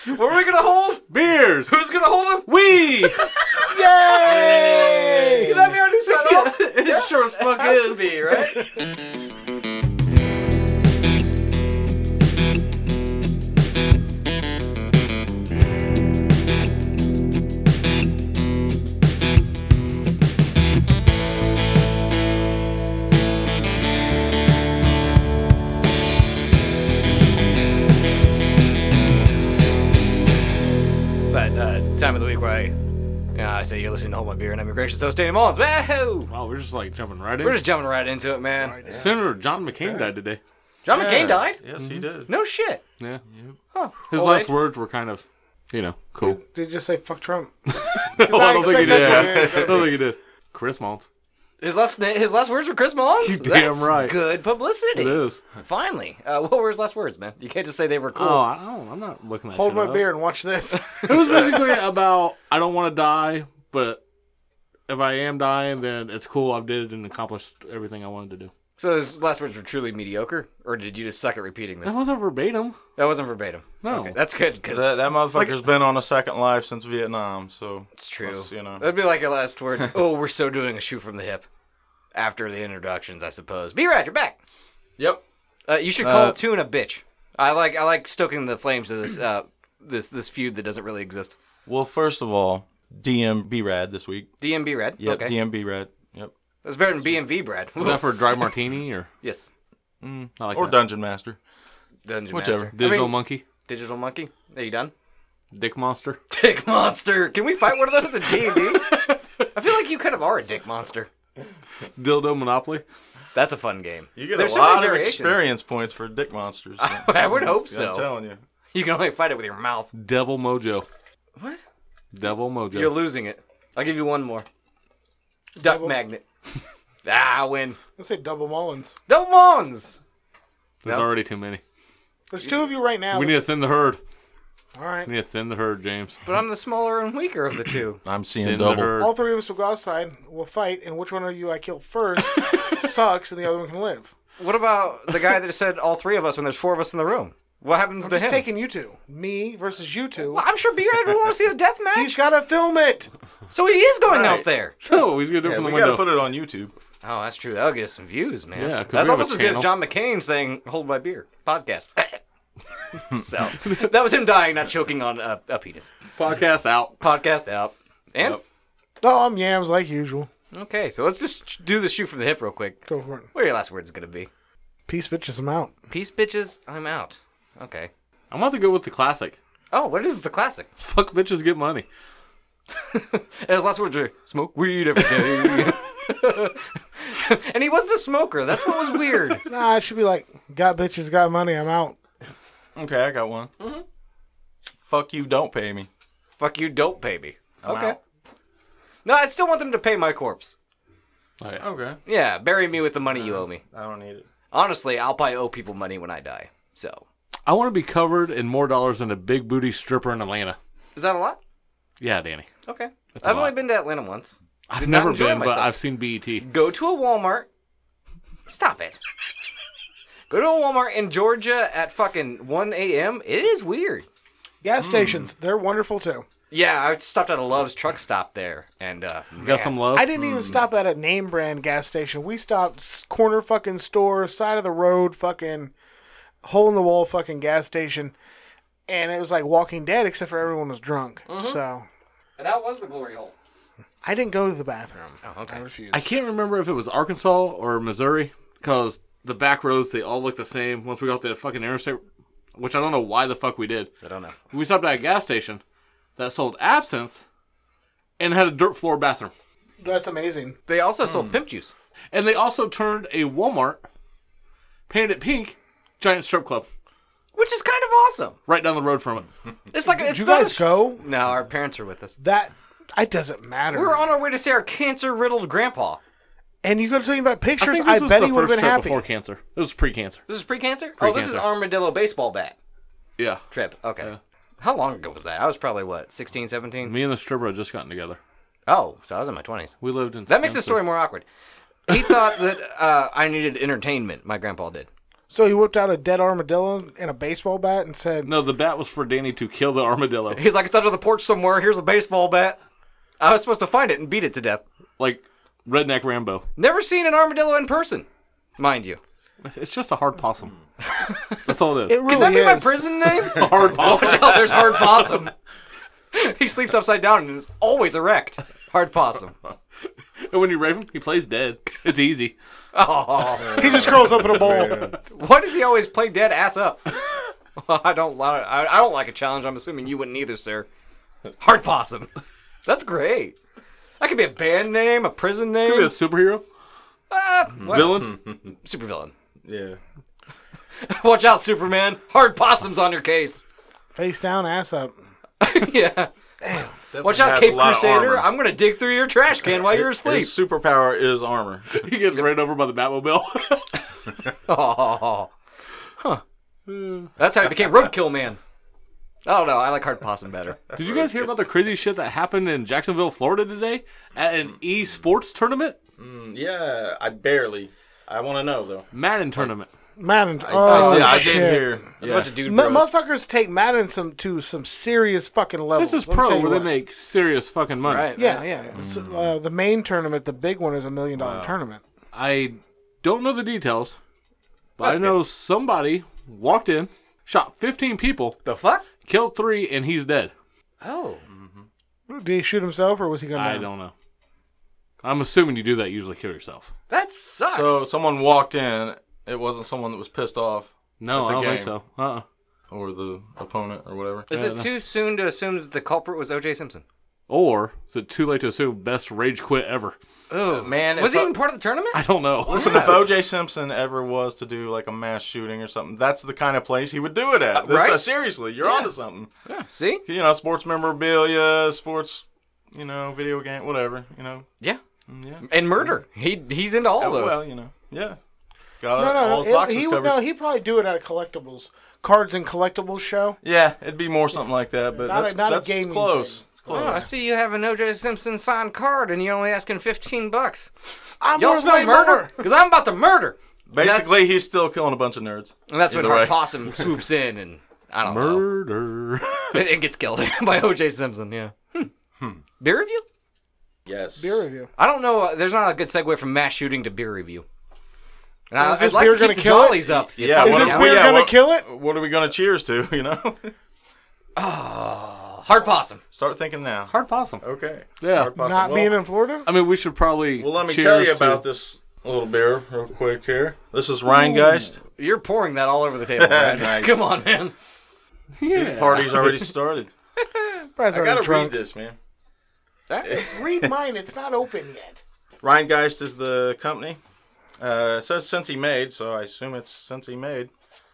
What are we gonna hold? Beers. Who's gonna hold them? We. Yay! Can that be our new setup? It sure as fuck Has is. to be, right? It's that time of the week where I say you're listening to Hold My Beer, and I'm your gracious host, Danny Mullins. Wahoo! Wow, we're just like jumping right in. We're just jumping right into it, man. Senator John McCain died today. John McCain died? Yes, he did. No shit. Yeah. Huh. His Oh, last wait. words were kind of, cool. Did you just say fuck Trump? No, I don't think he did. expect I don't think he did. Chris Maltz. His last words were Chris Mullins? You damn That's right. Good publicity. It is. Finally. What were his last words, man? You can't just say they were cool. Oh, I'm not looking at Hold shit my up. beer and watch this. It was basically about, I don't want to die, but if I am dying, then it's cool. I've did it and accomplished everything I wanted to do. So his last words were truly mediocre? Or did you just suck at repeating That them? wasn't verbatim. That wasn't verbatim. No. Okay, that's good, because That motherfucker's been on a second life since Vietnam, so it's true. let's, That'd be like your last words. Oh, we're so doing a shoot from the hip. After the introductions, I suppose. B-Rad, you're back. Yep. You should call Toon a bitch. I like stoking the flames of this this feud that doesn't really exist. Well, first of all, DMB Rad this week. DMB Red? Yep, Okay. DMB Rad. Yep. That's better than BMV Brad. Was that for a dry martini or? Yes. I like Or that. Dungeon Master. Dungeon Whichever. Master. Digital Monkey. Digital Monkey. Are you done? Dick Monster. Dick Monster. Can we fight one of those in D&D? I feel like you kind of are a Dick Monster. Dildo Monopoly. That's a fun game. You get There's a so many lot of variations. experience points for Dick Monsters. I would hope so. I'm telling you. You can only fight it with your mouth. Devil Mojo. What? Devil Mojo. You're losing it. I'll give you one more. Duck Double- Magnet. I win. Let's say double Mullins. Double Mons. There's No. already too many. There's two of you right now. We need to thin the herd. All right. We need to thin the herd, James. But I'm the smaller and weaker of the two. I'm seeing Thin the double. herd. All three of us will go outside. We'll fight, and which one of you I kill first sucks, and the other one can live. What about the guy that said all three of us when there's four of us in the room? What happens I'm to just him? taking you two. Me versus you two. Well, I'm sure B-Rad would want to see a death match. He's got to film it. So he is going Right. out there. No, he's gonna do it Yeah, from we the gotta window. put it on YouTube. Oh, that's true. That'll get us some views, man. Yeah, 'cause we that's have a almost as good as channel. John McCain saying "Hold my beer" podcast. So that was him dying, not choking on a penis. Podcast out. Podcast out. And Oh, I'm yams like usual. okay, so let's just do the shoot from the hip real quick. Go for it. What are your last words gonna be? Peace, bitches. I'm out. Peace, bitches. I'm out. Okay. I'm about to go with the classic. Oh, what is the classic? Fuck bitches, get money. And his last words are smoke weed every day. And he wasn't a smoker. That's what was weird. Nah, it should be like, got bitches, got money. I'm out. Okay, I got one. Fuck you, don't pay me. Fuck you, don't pay me. I'm Okay. out. No, I'd still want them to pay my corpse. Oh, yeah. Okay. Yeah, bury me with the money you owe me. I don't need it. Honestly, I'll probably owe people money when I die. So, I want to be covered in more dollars than a big booty stripper in Atlanta. is that a lot? Yeah, Danny. Okay. That's a I've only lot. been to Atlanta once. I've Did not never enjoy been, but myself. I've seen BET. Go to a Walmart. Stop it. Go to a Walmart in Georgia at fucking 1 a.m. It is weird. Gas stations, they're wonderful too. Yeah, I stopped at a Love's truck stop there, and Got some love? I didn't even stop at a name brand gas station. We stopped corner fucking store, side of the road, fucking hole in the wall fucking gas station. And it was like Walking Dead, except for everyone was drunk. So And that was the glory hole. I didn't go to the bathroom. Oh, okay. I refused. I can't remember if it was Arkansas or Missouri, because the back roads, they all look the same once we got to the fucking interstate, which I don't know why the fuck we did. I don't know. We stopped at a gas station that sold absinthe and had a dirt floor bathroom. That's amazing. They also sold pimp juice. And they also turned a Walmart, painted it pink, giant strip club, Which is kind of awesome. right down the road from it. It's like Did it's you not guys go? No, our parents are with us. That it doesn't matter. We were on our way to see our cancer-riddled grandpa. And you could tell me about pictures. think I this was bet the he would have first been trip happy. before cancer. It was pre-cancer. This is pre-cancer? Oh, this is Pre-cancer. armadillo baseball bat Yeah. trip. Okay. Yeah. How long ago was that? I was probably, what, 16, 17? Me and the stripper had just gotten together. Oh, so I was in my 20s. We lived in That makes the Spencer. story more awkward. He thought that I needed entertainment. My grandpa did. So he whipped out a dead armadillo and a baseball bat and said, No, the bat was for Danny to kill the armadillo. He's like, it's under the porch somewhere. Here's a baseball bat. I was supposed to find it and beat it to death. Like Redneck Rambo. Never seen an armadillo in person, mind you. It's just a hard possum. That's all it is. "It really Can that be my is." prison name? Hard possum. Watch out, there's Hard Possum. He sleeps upside down and is always erect. Hard Possum. And when you rape him, he plays dead. It's easy. Oh, He just curls up in a ball. why does he always play dead ass up? I don't like a challenge. I'm assuming you wouldn't either, sir. Hard Possum. That's great. That could be a band name, a prison name. Could be a superhero. Villain. Super villain. Yeah. Watch out, Superman. Hard Possum's on your case. Face down, ass up. Yeah. Definitely Watch out, has Cape a lot of Crusader. armor. I'm going to dig through your trash can while you're asleep. His superpower is armor. He gets ran over by the Batmobile. Oh. Huh. That's how he became Roadkill Man. I don't know. I like Hard Possum better. Did you guys hear about the crazy shit that happened in Jacksonville, Florida today at an esports tournament? Yeah, I barely. I want to know though. Madden tournament. Madden. I did shit. hear. That's a bunch of dude M- bros. motherfuckers take Madden to some serious fucking levels. This is let me tell pro you where they what. make serious fucking money. Right. Yeah, yeah. So, the main tournament, the big one, is $1 million tournament. I don't know the details, but That's I know somebody walked in, shot 15 people, The fuck? killed 3, and he's dead. Oh. Did he shoot himself or was he going to? I don't know. I'm assuming you do that, you usually kill yourself. That sucks. So someone walked in. It wasn't someone that was pissed off, No, At I the don't think game. so. Uh-uh. or the opponent, or whatever. is it too soon to assume that the culprit was O.J. Simpson? Or is it too late to assume best rage quit ever? Oh, man, Was it's he a- even part of the tournament? I don't know. Listen, if O.J. Simpson ever was to do like a mass shooting or something, that's the kind of place he would do it at. right? Seriously, you're Yeah. onto something. Yeah. See? You know, sports memorabilia, sports, video game, whatever. Yeah. Yeah. And murder. He's into all of those. Well, yeah. Got all his boxes covered. He'd probably do it at a collectibles, cards and collectibles show. Yeah, it'd be more something like that, but Not a that's gaming close. thing. It's close. Oh, I see you have an O.J. Simpson signed card and you're only asking $15. I'm Y'all worth smell way murder? more. Because I'm about to murder. Basically, he's still killing a bunch of nerds. And that's when Either Hard way. Possum swoops in and I don't know. Murder. It gets killed by O.J. Simpson, yeah. Beer review? Yes. Beer review. I don't know. There's not a good segue from mass shooting to beer review. And Is I'd this like beer to gonna keep the kill it? jollies up. Yeah. Is what this are- beer yeah, gonna what- kill it? What are we gonna cheers to? Hard Possum. Start thinking now. Hard possum. Okay. Yeah. Hard possum. Not Well, being in Florida? I mean, we should probably. Well, let me cheers tell you to- about this little beer real quick here. This is Rheingeist. You're pouring that all over the table, man. Nice. Come on, man. Yeah. Party's already started. Brad's I already gotta drunk. read this, man. Read mine. It's not open yet. Rheingeist is the company. It says Cincy made, so I assume it's Cincy made.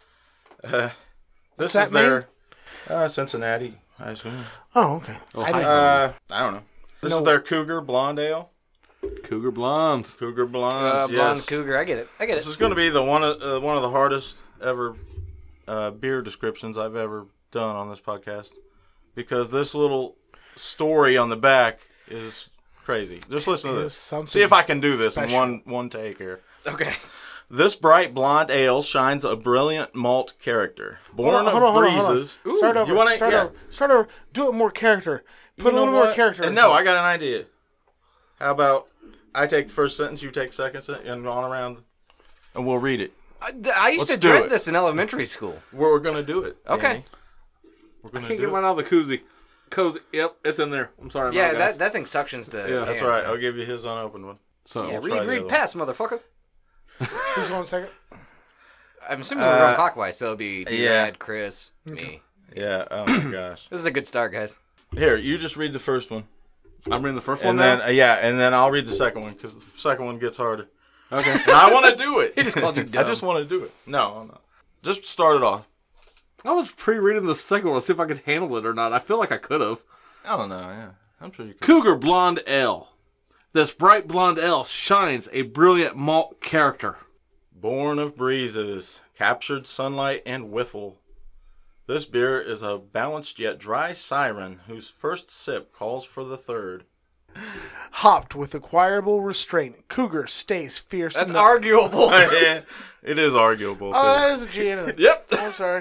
This that is their Cincinnati, I assume. Oh, okay. I didn't- I don't know. This is their Cougar Blonde Ale. Cougar Blondes. Cougar Blondes, yes. Blonde Cougar. I get it. This is going to be the one of the hardest ever beer descriptions I've ever done on this podcast, because this little story on the back is crazy. Just listen to Is this. something See if I can do this special. in one take here. Okay. This bright blonde ale shines a brilliant malt character, born Hold on, of hold on. breezes. Start over. You wanna- start yeah. over. Start over. Do it more character. Put a little more character. And into no, it. I got an idea. How about I take the first sentence, you take the second sentence, and on around, and we'll read it. I used Let's to do dread it. this in elementary school. We're gonna do it. Okay. Danny. We're I gonna can't do get it. mine out of the koozie. Cozy. Yep, it's in there. I'm sorry. Yeah, about it, guys. that thing suctions to. Yeah. That's hands, right. man. I'll give you his unopened one. So Yeah, try the read other pass, motherfucker. Who's going second? I'm assuming we're going clockwise, so it'll be yeah. Dad, Chris, me. Yeah. Oh my gosh. This is a good start, guys. Here, you just read the first one, I'm reading the first one and now. then and then I'll read the second one because the second one gets harder. Okay. And I want to do it. He just called you I dumb. just want to do it. No, I'm not. Just start it off. I was pre-reading the second one to see if I could handle it or not. I feel like I could have. I don't know. Yeah, I'm sure you could. Cougar Blonde Ale. This bright blonde ale shines a brilliant malt character. Born of breezes, captured sunlight and whiffle. This beer is a balanced yet dry siren whose first sip calls for the third. Hopped with acquirable restraint, Cougar stays fierce. That's enough. arguable. It is arguable, too. Oh, that is a G in it. Yep. I'm sorry.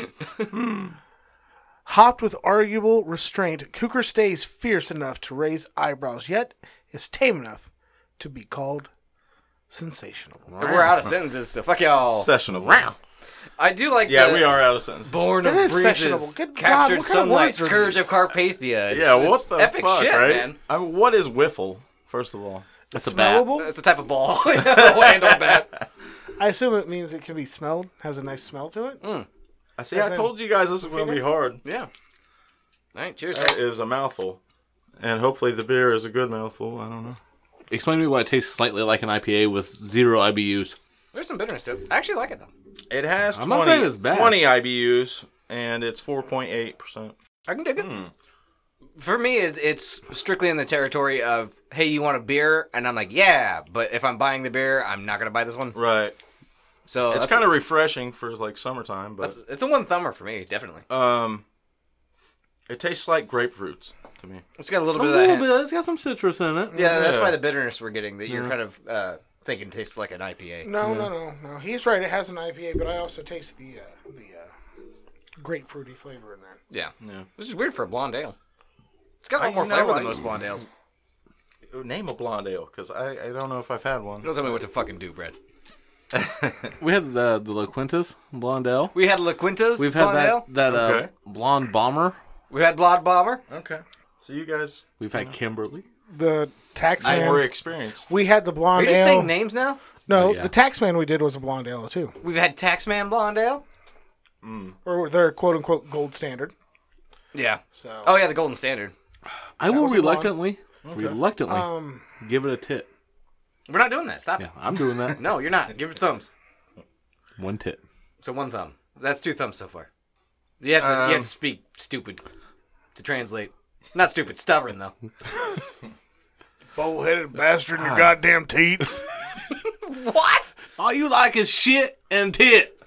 Hopped with arguable restraint, Cougar stays fierce enough to raise eyebrows, yet is tame enough to be called sensational. We're out of sentences, so fuck y'all. Sessionable. I do like Yeah, the we are out of sentences. Born That of is sessionable. breezes, Good God, captured what kind of sunlight, words are scourge these? of Carpathia. It's, Yeah, what it's the epic fuck, shit, right? man. I mean, what is wiffle, first of all? That's a bat. Smellable? It's a type of ball. Handle bat. I assume it means it can be smelled, has a nice smell to it. I see. I told you guys this was going to be hard. Yeah. All right, cheers. That is a mouthful. And hopefully the beer is a good mouthful. I don't know. Explain to me why it tastes slightly like an IPA with 0 IBUs. There's some bitterness to it. I actually like it, though. It has I'm not saying it's bad. 20 IBUs, and it's 4.8%. I can dig it. For me, it's strictly in the territory of, hey, you want a beer? And I'm like, yeah. But if I'm buying the beer, I'm not going to buy this one. Right. So It's kind of refreshing for like summertime, but it's a one-thumber for me, definitely. it tastes like grapefruits to me. It's got a little A bit of that. little bit. It's got some citrus in it. Yeah, that's Yeah. probably the bitterness we're getting that you're kind of thinking tastes like an IPA. No. He's right. It has an IPA, but I also taste the grapefruity flavor in there. Yeah. Yeah. Which is weird for a blonde ale. It's got a lot I- more you know, flavor I- than most blonde ales. Name a blonde ale, because I don't know if I've had one. Don't tell me what to fucking do, Brett. We had the La Quintas Blonde Ale. We had La Quinta's We've had blonde ale. that Okay. Blonde Bomber. We had Blood Bomber. Okay. So you guys We've had Kimberly. The Taxman. were experienced. We had the Are blonde you just ale. saying names now? No, Yeah. the Taxman we did was a blonde ale too, We've had Taxman Blonde Ale. or their quote unquote gold standard. Yeah. So Oh yeah, the Golden Standard. I will was a reluctantly um, give it a tit. We're not doing that. Stop. Yeah, I'm doing that. No, you're not. Give it thumbs. One tit. So one thumb. That's 2 thumbs so far. You have to speak stupid to translate. Not stupid, stubborn though. bull-headed bastard in your goddamn teats. What? All you like is shit and tit.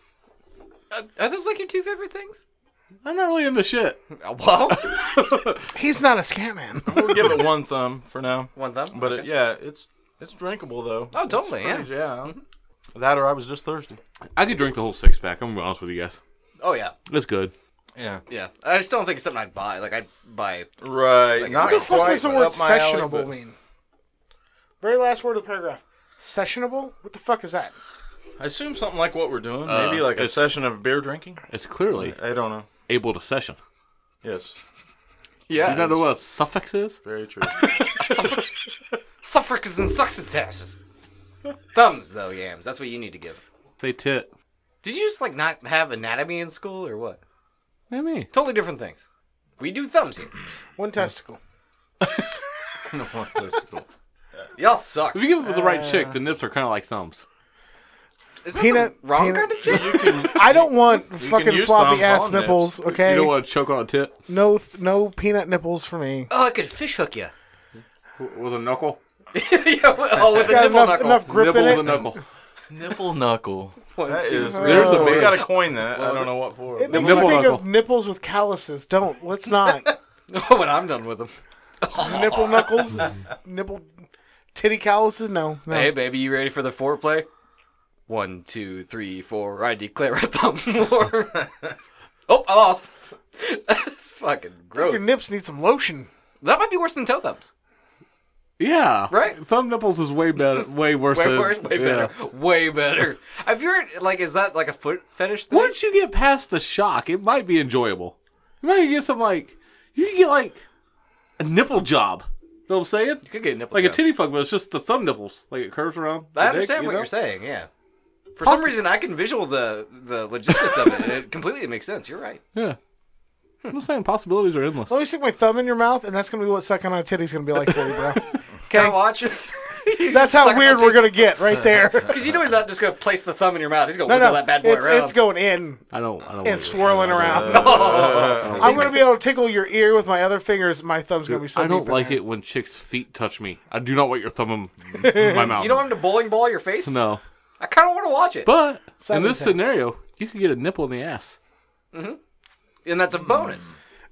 Are those like your 2 favorite things? I'm not really into shit. Well, He's not a scat man. We'll give it one thumb for now. one thumb. But Okay. it's drinkable though. Oh, totally, It's pretty- yeah. That or I was just thirsty. I could drink the whole 6-pack. I'm gonna be honest with you guys. Oh yeah, It's good. Yeah. yeah. I just don't think it's something I'd buy. Like I'd buy. Right. Like, Not what the What the fuck quite does the word up my alley, sessionable but- mean? Very last word of the paragraph. Sessionable? What the fuck is that? I assume something like what we're doing. Maybe like a it's- session of beer drinking. It's clearly I don't know. able to session. Yes. Yeah. You don't know what a suffix is? Very true. Suffix. Suffixes and successes. Thumbs though, yams. That's what you need to give. Say tit. Did you just like not have anatomy in school or what? What do you mean? Totally different things. We do thumbs here. One testicle. No one testicle. Y'all suck. If you give it with the right chick, the nips are kind of like thumbs. Is that Peanut- the wrong peanut- kind of chick? I don't want fucking use floppy thumbs ass on nipples, nips. okay? You don't want to choke on a tit No peanut nipples for me. Oh, I could fish hook you. with a knuckle. Oh, with a Got nipple enough, knuckle. enough grip Nipple in with it. a knuckle. Nipple knuckle. That is. There's a We band. gotta coin that. I don't know what for. It makes Nipple me think knuckle. of nipples with calluses. Don't. Let's not. when I'm done with them. Nipple knuckles? Nipple titty calluses? No. Hey, baby, you ready for the foreplay? 1, 2, 3, 4. I declare a thumb war. Oh, I lost. That's fucking gross. Your nips need some lotion. That might be worse than toe thumbs. Yeah. Right? Thumb nipples is way better. Way worse. Way than, worse, way yeah. better. Way better. Have you heard, like, is that like a foot fetish thing? Once you get past the shock, it might be enjoyable. You might get some you can get like a nipple job. You know what I'm saying? You could get a nipple Like job. a titty fuck, but it's just the thumb nipples. Like it curves around. I the understand dick, you what know? you're saying, yeah. For some reason, I can visual the logistics of it, and it completely makes sense. You're right. Yeah. I'm just saying, possibilities are endless. Let me stick my thumb in your mouth, and that's going to be what sucking on a titty's going to be like for you, bro. Can I Okay? watch? That's how weird we're going to get right there. Because you know he's not just going to place the thumb in your mouth. He's going to No, wiggle no. that bad boy around. It's going in I don't and want to- swirling around. I'm going to be able to tickle your ear with my other fingers. My thumb's going to be so I don't deep in like there. it when chicks' feet touch me. I do not want your thumb in my mouth. You don't want him to bowling ball your face? No. I kind of want to watch it. But in Seven this ten. scenario, you could get a nipple in the ass. And that's a bonus.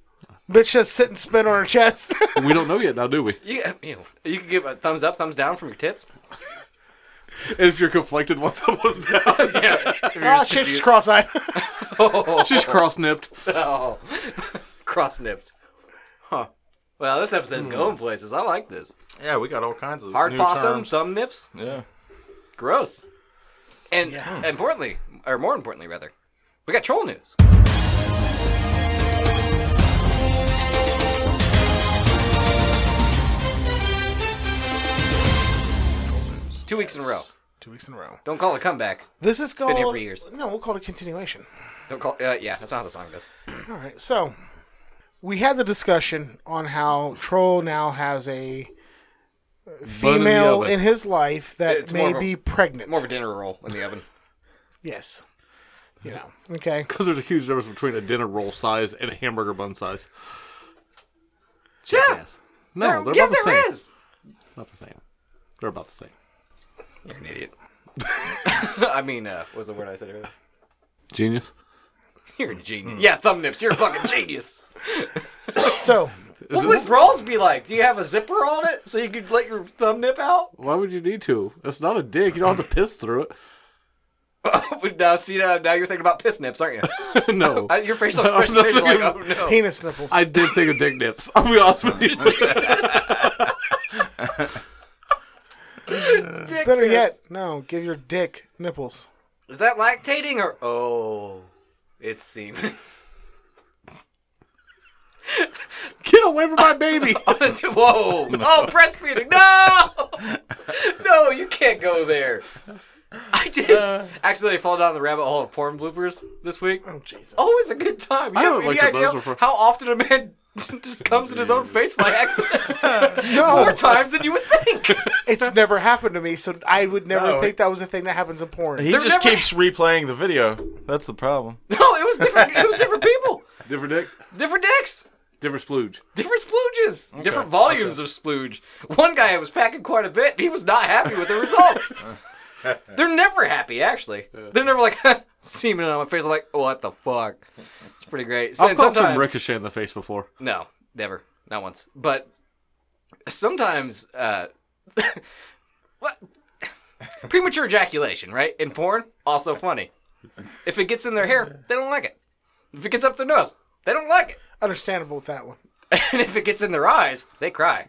Bitch just sit and spin on her chest. We don't know yet now, do we? You can give a thumbs up, thumbs down from your tits. And if you're conflicted, what the was down? Yeah. If you're Oh, just shit, she's confused. cross-eyed. She's cross-nipped. Oh. Cross-nipped. Huh. Well, this episode's going places. I like this. Yeah, we got all kinds of Hard new possum, terms. thumb nips. Yeah. Gross. And importantly, or more importantly, rather, we got troll news. 2 weeks in a row. 2 weeks in a row. Don't call it a comeback. This is called... Been here for years. No, we'll call it a continuation. Don't call. Yeah, that's not how the song goes. All right, so we had the discussion on how Troll now has a female oven. in his life that It's more may of a- be pregnant. More of a dinner roll in the oven. Yes. You know, okay. Because there's a huge difference between a dinner roll size and a hamburger bun size. Yeah. Jackass. No, they're yeah, about the there same. is. Not the same. They're about the same. You're an idiot. I mean, what was the word I said earlier? Genius. You're a genius. Yeah, thumb nips. You're a fucking genius. So, What would brawls be like? Do you have a zipper on it so you could let your thumb nip out? Why would you need to? That's not a dick. You don't have to piss through Now, see, now you're thinking about piss nips, aren't you? it. No. Your facial expression is like, oh no. penis nipples. I did think of dick nips. I'll be honest with you. Dick Better nips. yet, no, give your dick nipples. Is that lactating or it's semen? Get away from my baby. Whoa! Oh, breastfeeding! No! No, you can't go there. I did accidentally fall down the rabbit hole of porn bloopers this week. Oh, Jesus. Always a good time. You I have haven't any looked at those idea before. how often a man just comes in his own face by accident? No. More times than you would think. It's never happened to me, so I would never No, think that was a thing that happens in porn. He They're just never- keeps replaying the video. That's the problem. No, it was different. It was different people, Different dick. different dicks, Different splooge. different splooges, different volumes of splooge. One guy was packing quite a bit. And he was not happy with the results. They're never happy, actually. They're never like semen on my face. I'm like, what the fuck? It's pretty great. I've caught some sometimes- ricochet in the face before. No, never, not once. But sometimes, what? Premature ejaculation, right? In porn, also funny. If it gets in their hair, they don't like it. If it gets up their nose, they don't like it. Understandable with that one. And if it gets in their eyes, they cry.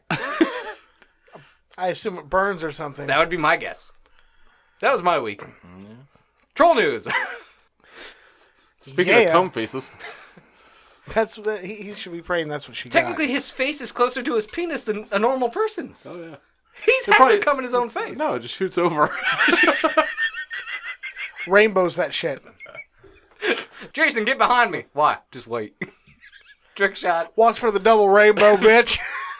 I assume it burns or something. That would be my guess. That was my week. Troll news. Speaking Yeah. of cum faces, That's what he should be praying. That's what she Technically, his face is closer to his penis than a normal person's. oh yeah, He's having probably- to come in his own face. no, it just shoots over. got. Rainbows that shit. Jason, get behind me. Why? Just wait. Trick shot. Watch for the double rainbow, bitch.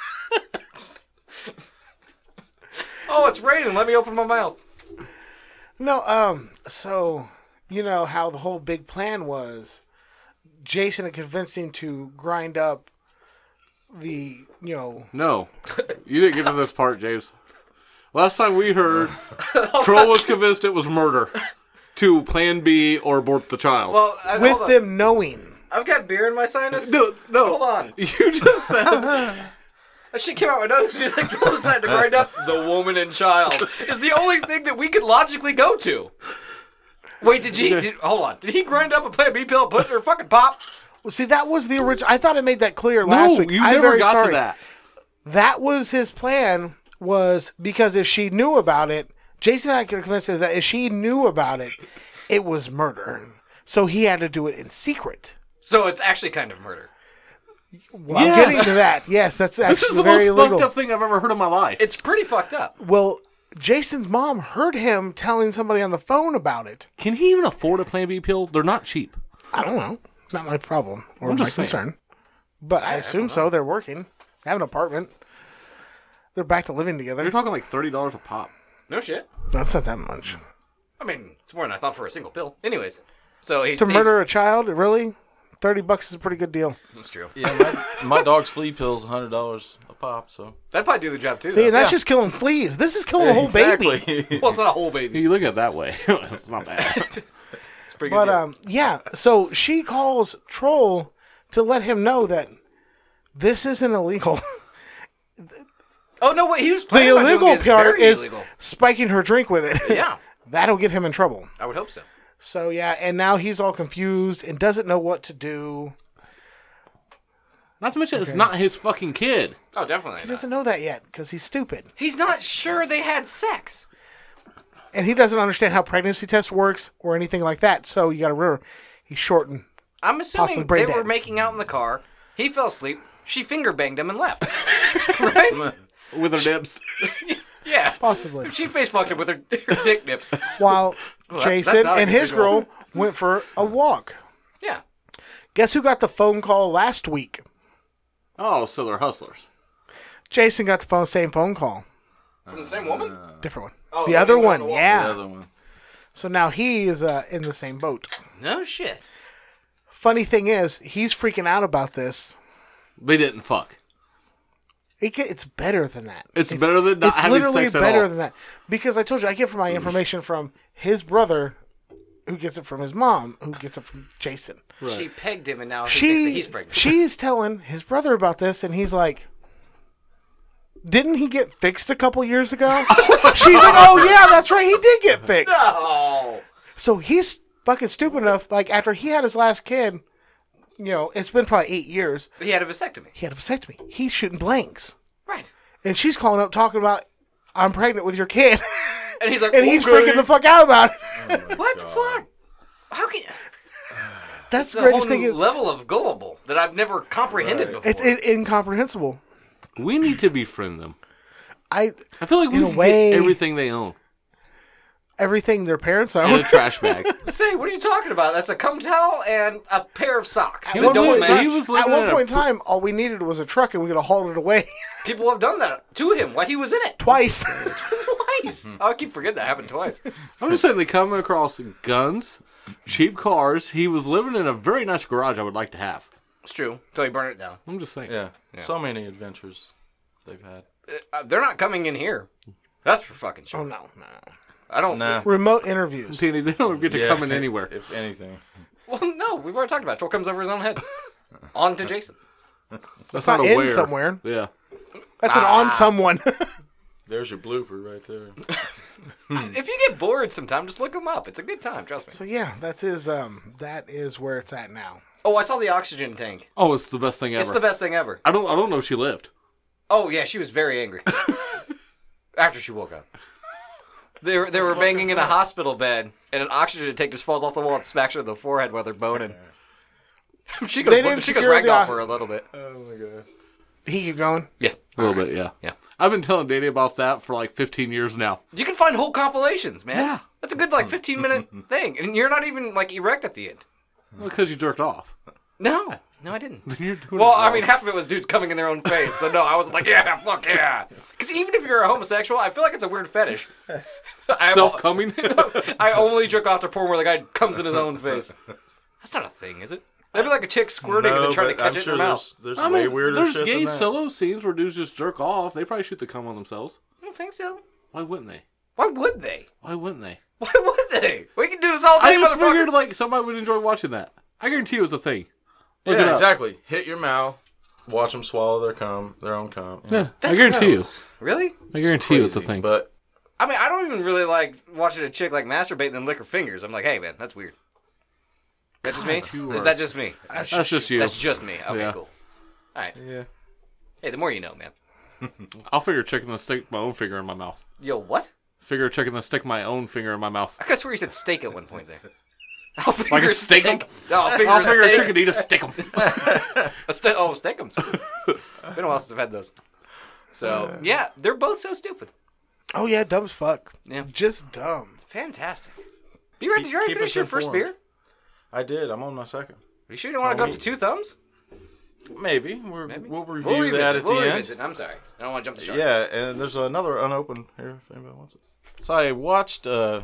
Oh, it's raining. Let me open my mouth. No, so you know how the whole big plan was. Jason had convinced him to grind up the, No, you didn't get to this part, James. Last time we heard, Troll was convinced it was murder to Plan B or abort the child. Well, with them knowing. I've got beer in my sinus. no, Hold on. You just said That shit came out my nose. She's like, Joel decided to grind up the woman and child. Is the only thing that we could logically go to. Wait, hold on. Did he grind up a Plan B pill and put it in her fucking pop? Well, see, that was the original. I thought I made that clear last no. week. You I'm never very got sorry. to that. That was his plan. Was because if she knew about it, Jason and I could convince her that if she knew about it, it was murder. So he had to do it in secret. So it's actually kind of murder. Well, I'm getting to that. Yes, that's This is actually the very most illegal. fucked up thing I've ever heard in my life. It's pretty fucked up. Well, Jason's mom heard him telling somebody on the phone about it. Can he even afford a Plan B pill? They're not cheap. I don't know. Not my problem or I'm my just saying. concern. But I assume so. They're working. Have an apartment. They're back to living together. You're talking like $30 a pop. No shit. That's not that much. I mean, it's more than I thought for a single pill. Anyways. So he's... To murder a child, really? $30 is a pretty good deal. That's true. Yeah, my dog's flea pill's $100 a pop. So That'd probably do the job, too. See, though. and that's just killing fleas. This is killing a whole baby. Well, it's not a whole baby. You look at it that way. It's not bad. It's a pretty good But, deal. yeah. So she calls Troll to let him know that This isn't illegal. Oh no! Wait, he was The planning on doing illegal this part very is illegal. spiking her drink with it. Yeah, That'll get him in trouble. I would hope so. So yeah, and now he's all confused and doesn't know what to do. Not to mention, it's not his fucking kid. Oh, definitely. He doesn't know that yet because he's stupid. He's not sure they had sex. And he doesn't understand how pregnancy test works or anything like that. So you got to remember, he's short and I'm Possibly assuming brain they were dead. making out in the car. He fell asleep. She finger banged him and left. Right? With her nips. Yeah. possibly. She face fucked him with her dick nips. While that's Jason not a and good his visual. girl went for a walk. Yeah. Guess who got the phone call last week? Oh, so they're hustlers. Jason got the same phone call. From the same woman? Different one. Oh, the the other one one, on the wall. yeah. The other one. So now he is in the same boat. No shit. Funny thing is, he's freaking out about this. They didn't fuck. It's better than that. It's better than not It's having literally sex at better all. than that. Because I told you, I get my information from his brother, who gets it from his mom, who gets it from Jason. She pegged him and now he thinks that he's pregnant. She's telling his brother about this, and he's like, didn't he get fixed a couple years ago? She's like, oh yeah, that's right, he did get fixed. Oh. So he's fucking stupid enough, like after he had his last kid, you know, it's been probably 8 years, He had a vasectomy. he had a vasectomy. He's shooting blanks. Right. And she's calling up talking about, I'm pregnant with your kid. And he's like, And he's okay. freaking the fuck out about it. What the fuck? How can That's it's the a whole greatest thing. new level of gullible that I've never comprehended before. It's incomprehensible. We need to befriend them. I I feel like we In a can way- get everything they own everything their parents in own. a trash bag. Say, what are you talking about? That's a cum towel and a pair of socks. He That was don't living- match. he was At living one in a point in time, all we needed was a truck, and we could have hauled it away People have done that to him while he was in it. twice. Twice. I keep forgetting that happened twice. I'm just saying they come across guns, cheap cars. He was living in a very nice garage I would like to have. It's true. Until he burned it down. I'm just saying. Yeah. So many adventures they've had. They're not coming in here. That's for fucking sure. Oh no. I don't. Nah. Remote interviews. Teeny, they don't get to come in anywhere. If anything. Well, no. We've already talked about it. Troll comes over his own head. On to Jason. That's not not, in aware. somewhere. Yeah. That's an on someone. There's your blooper right there. If you get bored sometime, just look him up. It's a good time. Trust me. So yeah, that is where it's at now. Oh, I saw the oxygen tank. Oh, it's the best thing ever. It's the best thing ever. I don't know if she lived. Oh yeah, she was very angry after she woke up. They were banging in a hospital bed, and an oxygen tank just falls off the wall and smacks her in the forehead while they're boning. she They didn't goes secure the ragdoll ox- for a little bit. Oh my god. He keep going. Yeah, A little bit, yeah. Yeah. I've been telling Danny about that for like 15 years now. you can find whole compilations, man. Yeah. That's a good 15-minute thing, and you're not even erect at the end. Because you jerked off. No, I didn't. You're doing Well, it I wrong. mean, half of it was dudes coming in their own face, so no, I wasn't like, yeah, fuck yeah. Because even if you're a homosexual, I feel like it's a weird fetish. Self-coming? I only jerk off to porn where the guy comes in his own face. That's not a thing, is it? That'd be like a chick squirting and then trying to but catch I'm it sure in her mouth. There's I way mean, weirder there's shit gay than that. solo scenes where dudes just jerk off. They probably shoot the cum on themselves. I don't think so. Why wouldn't they? Why would they? Why wouldn't they? Why would they? We can do this all I day, just motherfucker. figured like somebody would enjoy watching that. I guarantee you it's a thing. Look it Yeah, up. exactly. Hit your mouth. Watch them swallow their own cum. Yeah, That's I guarantee gross. Really? you. I guarantee you it's a Crazy, thing. But I mean, I don't even really like watching a chick masturbate and then lick her fingers. I'm like, hey, man, that's weird. Is that just me? you Is are- that just me? That's just you. That's just me. Okay, Yeah. cool. All right. yeah. Hey, the more you know, man. I'll figure chicken to stick my own finger in my mouth. Yo, what? Figure chicken to stick my own finger in my mouth. I could swear you said steak at one point there. I'll figure Like a steak 'em? No, I'll figure I'll a figure a steak. chicken to eat a stick 'em. Oh, steakums. Been a while since I've had those. So, yeah, they're both so stupid. Oh yeah, dumb as fuck. Yeah. Just dumb. Fantastic. Be ready. Did you already Keep finish us your first informed. beer? I did. I'm on my second. Are you sure you don't want to go up to 2 thumbs? Maybe. Maybe. We'll review that at We'll the end. revisit. I'm sorry. I don't want to jump the shark. Yeah, and there's another unopened here if anybody wants it. So I watched, I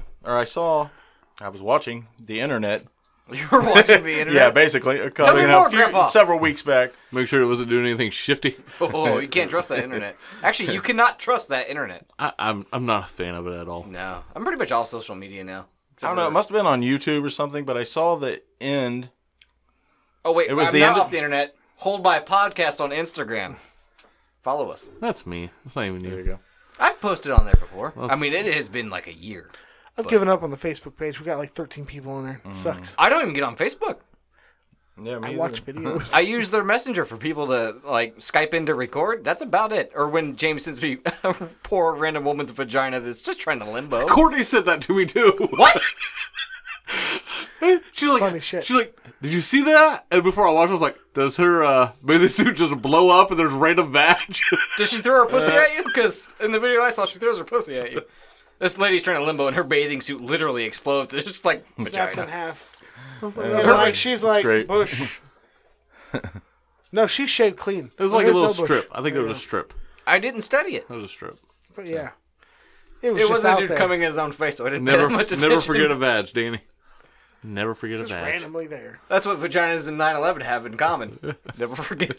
was watching the internet. You were watching the internet? Yeah, basically. Tell me more, Grandpa. Several weeks back. Make sure it wasn't doing anything shifty. Oh, you can't trust that internet. Actually, you cannot trust that internet. I'm not a fan of it at all. No. I'm pretty much off social media now. I don't know. It must have been on YouTube or something, but I saw the end. Oh, wait. It was I'm the not end of- off the internet. Hold My Podcast on Instagram. Follow us. That's me. That's not even There you you. go. I've posted on there before. Well, I mean, it has been like a year. I've given up on the Facebook page. We got like 13 people in there. It sucks. I don't even get on Facebook. Yeah, me I either. watch videos. I use their messenger for people to like Skype in to record. That's about it. Or when James sends me a poor random woman's vagina that's just trying to limbo. Courtney said that to me too. What? She's like, Funny shit. she's like, did you see that? And before I watched, I was like, does her bathing suit just blow up and there's random vag? Does she throw her pussy at you? Because in the video I saw, she throws her pussy at you. This lady's trying to limbo, and her bathing suit literally explodes. It's just like Snaps in vagina. half. Yeah. Like she's like great. Bush. No, she's shaved clean. It was like a There's little no bush. strip. I think there was a strip. I didn't study it. That was a strip. But yeah, it was It just wasn't a out dude there. coming in his own face, so I didn't pay Never, that much attention. never forget a vag, Danny. Never forget Just a vag. randomly there. That's what vaginas and 9/11 have in common. Never forget.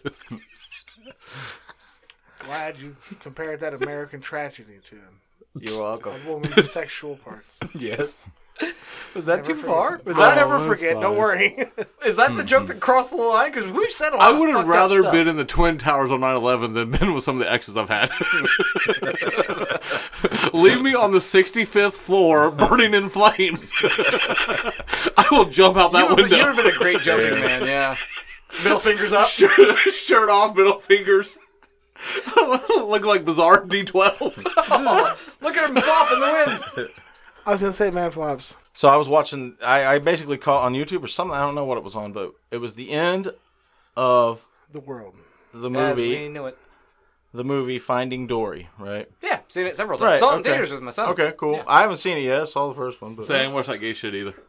Glad you compared that American tragedy to You're welcome. a woman's sexual parts. Yes. Was that Never too forget. far? Was I'll that never that's forget. Don't fine. worry. Is that the joke that crossed the line? Because we've said a lot. I of would have fucked up rather stuff. been in the Twin Towers on 9/11 than been with some of the exes I've had. Leave me on the 65th floor, burning in flames. I will jump out that You would window. have been a great jumping man, yeah. Middle fingers up. Shirt off, middle fingers. Look like Bizarre D12. Look at him flop in the wind. I was gonna say man flops. So I was watching. I basically caught on YouTube or something. I don't know what it was on, but it was the end of The world. the As movie. we knew it. The movie Finding Dory, right? Yeah, seen it several times. Right. Saw it in okay. theaters with my son. Okay, cool. Yeah. I haven't seen it yet. Saw the first one, but Say, I ain't watch that gay shit either.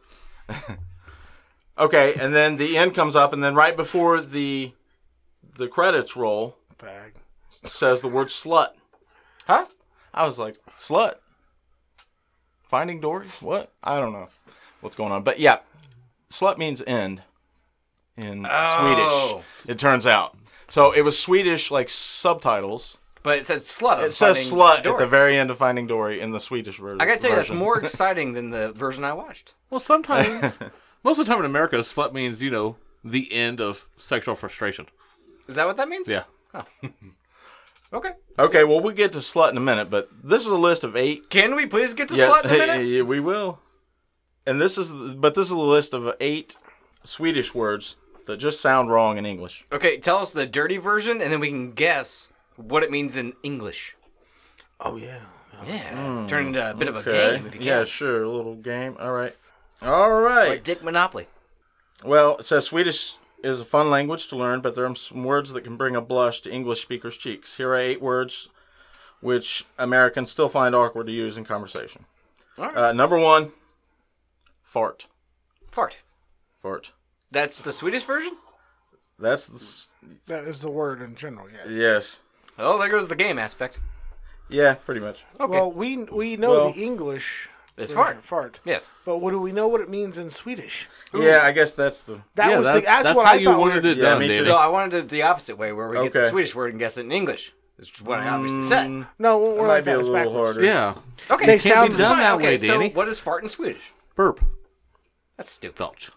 okay. And then the end comes up, and then right before the credits roll, Fag. says the word slut. Huh? I was like, slut? Finding Dory? What? I don't know what's going on. But yeah, slut means end in Oh. Swedish, it turns out. So it was Swedish, like, subtitles. But it says slut. It says slut at the very end of Finding Dory in the Swedish version. I gotta tell you, that's more exciting than the version I watched. Well, sometimes, most of the time in America, slut means, the end of sexual frustration. Is that what that means? Yeah. Okay. Okay, well, we'll get to slut in a minute, but this is a list of 8. Can we please get to slut in a minute? Yeah, we will. And this is a list of 8 Swedish words that just sound wrong in English. Okay, tell us the dirty version, and then we can guess what it means in English. Oh yeah. Yeah. Turn into a bit of a Okay. game if you can. Yeah, sure, a little game. All right. All right. Like Dick Monopoly. Well, it says Swedish is a fun language to learn, but there are some words that can bring a blush to English speakers' cheeks. Here are 8 words which Americans still find awkward to use in conversation. All right. Number 1, fart. Fart. Fart. That's the Swedish version? That's That is the word in general. Yes. yes. Oh, there goes the game aspect. Yeah, pretty much. Okay. Well, we know Well, the English. It's version, fart. Fart. Yes. But what do we know what it means in Swedish? Yeah, I guess that's the. That was that's that's what how I you thought. wanted it Yeah, done, me too. Danny. No, I wanted it the opposite way, where we get the Okay. Swedish word and guess it in English. Which is what I obviously said. No, It we're might like be that. a It's little backwards. harder. Yeah. Okay. They It can't sound be the done Fine, that okay, way, so Danny. what is fart in Swedish? Burp. That's stupid. Belch.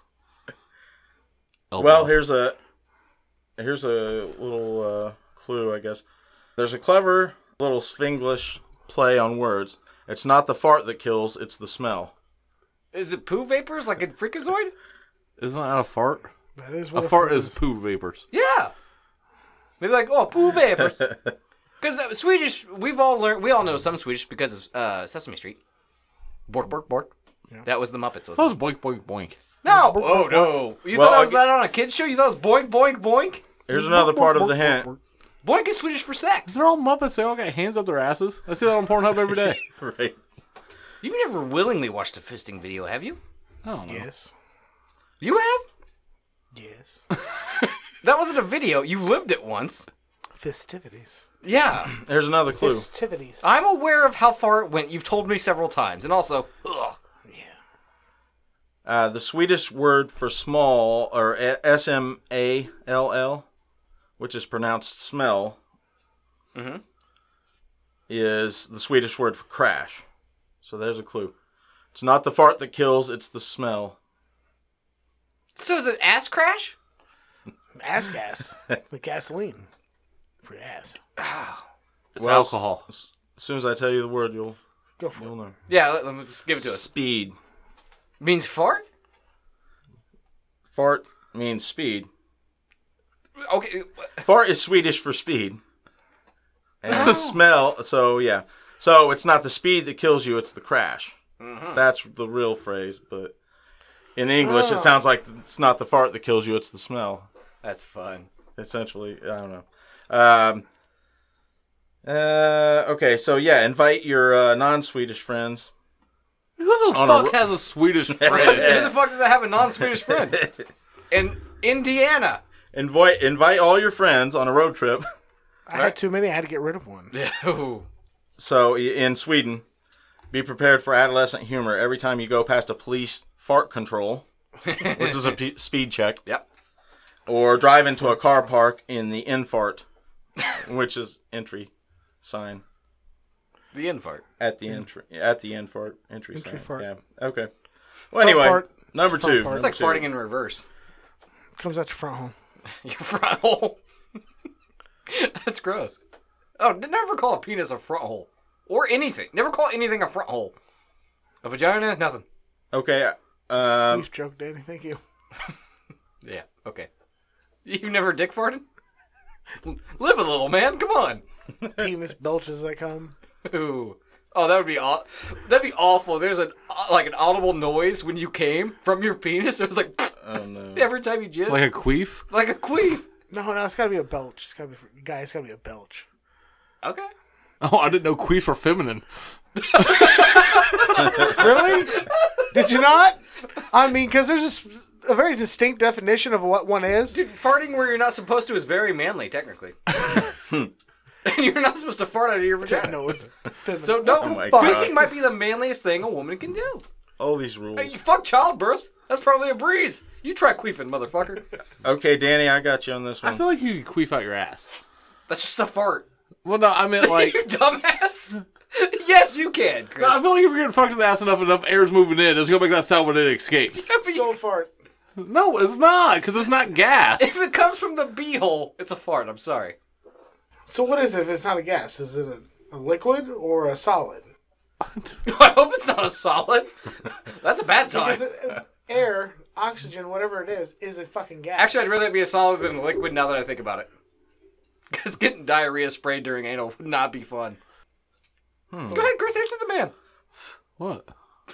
Well, here's a little clue, I guess. There's a clever little Spanglish play on words. It's not the fart that kills; it's the smell. Is it poo vapors like in Freakazoid? Isn't that a fart? That is A what fart is poo vapors. Yeah. Maybe like, oh, poo vapors. Because Swedish, we all know some Swedish because of Sesame Street. Bork, bork, bork. That was the Muppets, That wasn't was it? boink, boink, boink. No! Oh, no. You Well, thought that was I- that on a kid's show? You thought it was boink, boink, boink? Here's another part of the hint. Boink is Swedish for sex. They're all Muppets. They all got hands up their asses. I see that on Pornhub every day. Right. You've never willingly watched a fisting video, have you? I don't know. Yes. You have? Yes. That wasn't a video. You lived it once. Festivities. Yeah. Here's another clue. Festivities. I'm aware of how far it went. You've told me several times. And also, ugh. The Swedish word for small, or S-M-A-L-L, which is pronounced smell, is the Swedish word for crash. So there's a clue. It's not the fart that kills; it's the smell. So is it ass crash? Ass gas. Like gasoline. For your ass. It's alcohol. As soon as I tell you the word, you'll Go for it. know. Yeah, let me just give it to us. Speed. Means fart? Fart means speed. Okay. Fart is Swedish for speed. And the smell, so yeah. So it's not the speed that kills you, it's the crash. Mm-hmm. That's the real phrase, but in English it sounds like it's not the fart that kills you, it's the smell. That's fun. Essentially, I don't know. Okay, so yeah, invite your non-Swedish friends. Who the On a fuck has a Swedish Who friend? the fuck does I have a non-Swedish friend? In Indiana. Invite all your friends on a road trip. I had too many. I had to get rid of one. Ooh. So in Sweden, be prepared for adolescent humor every time you go past a police fart control, which is a speed check, Yep. or drive into a car park in the infart, which is entry sign The infart. at the entry infart entry Entry sign. fart. Yeah. Okay. Well, anyway, fart. number It's a fun two. fart. It's like farting in reverse. Comes out your front home. Your front hole. That's gross. Oh, never call a penis a front hole. Or anything. Never call anything a front hole. A vagina, nothing. Okay. Beef joke, Danny. Thank you. Yeah, okay. You've never dick farted? Live a little, man. Come on. Penis belches that come. Ooh. Oh, that'd be awful. There's an audible noise when you came from your penis. It was like Oh no. every time you jizz, Like a queef? like a queef. No, it's got to be a belch. It's got to be, guys. It's got to be a belch. Okay. Oh, I didn't know queef were feminine. Really? Did you not? I mean, because there's a very distinct definition of what one is. Dude, farting where you're not supposed to is very manly, technically. And you're not supposed to fart out of your vagina. No, it's So no, Oh my queefing God. might be the manliest thing a woman can do. All these rules. Hey, you fuck childbirth. That's probably a breeze. You try queefing, mother. Okay, Danny, I got you on this I one. feel like you could queef out your ass. That's just a fart. Well, no, I meant like... You dumbass. Yes, you can, Chris. No, I feel like if you're getting fucked in the ass enough air's moving in, it's going to make that sound when it escapes. still a fart. No, it's not, because it's not gas. If it comes from the beehole, it's a fart. I'm sorry. So what is it if it's not a gas? Is it a liquid or a solid? I hope it's not a solid. That's a bad time. Because air, oxygen, whatever it is a fucking gas. Actually, I'd rather it be a solid than a liquid now that I think about it. Because getting diarrhea sprayed during anal would not be fun. Go ahead, Chris, answer the man. What?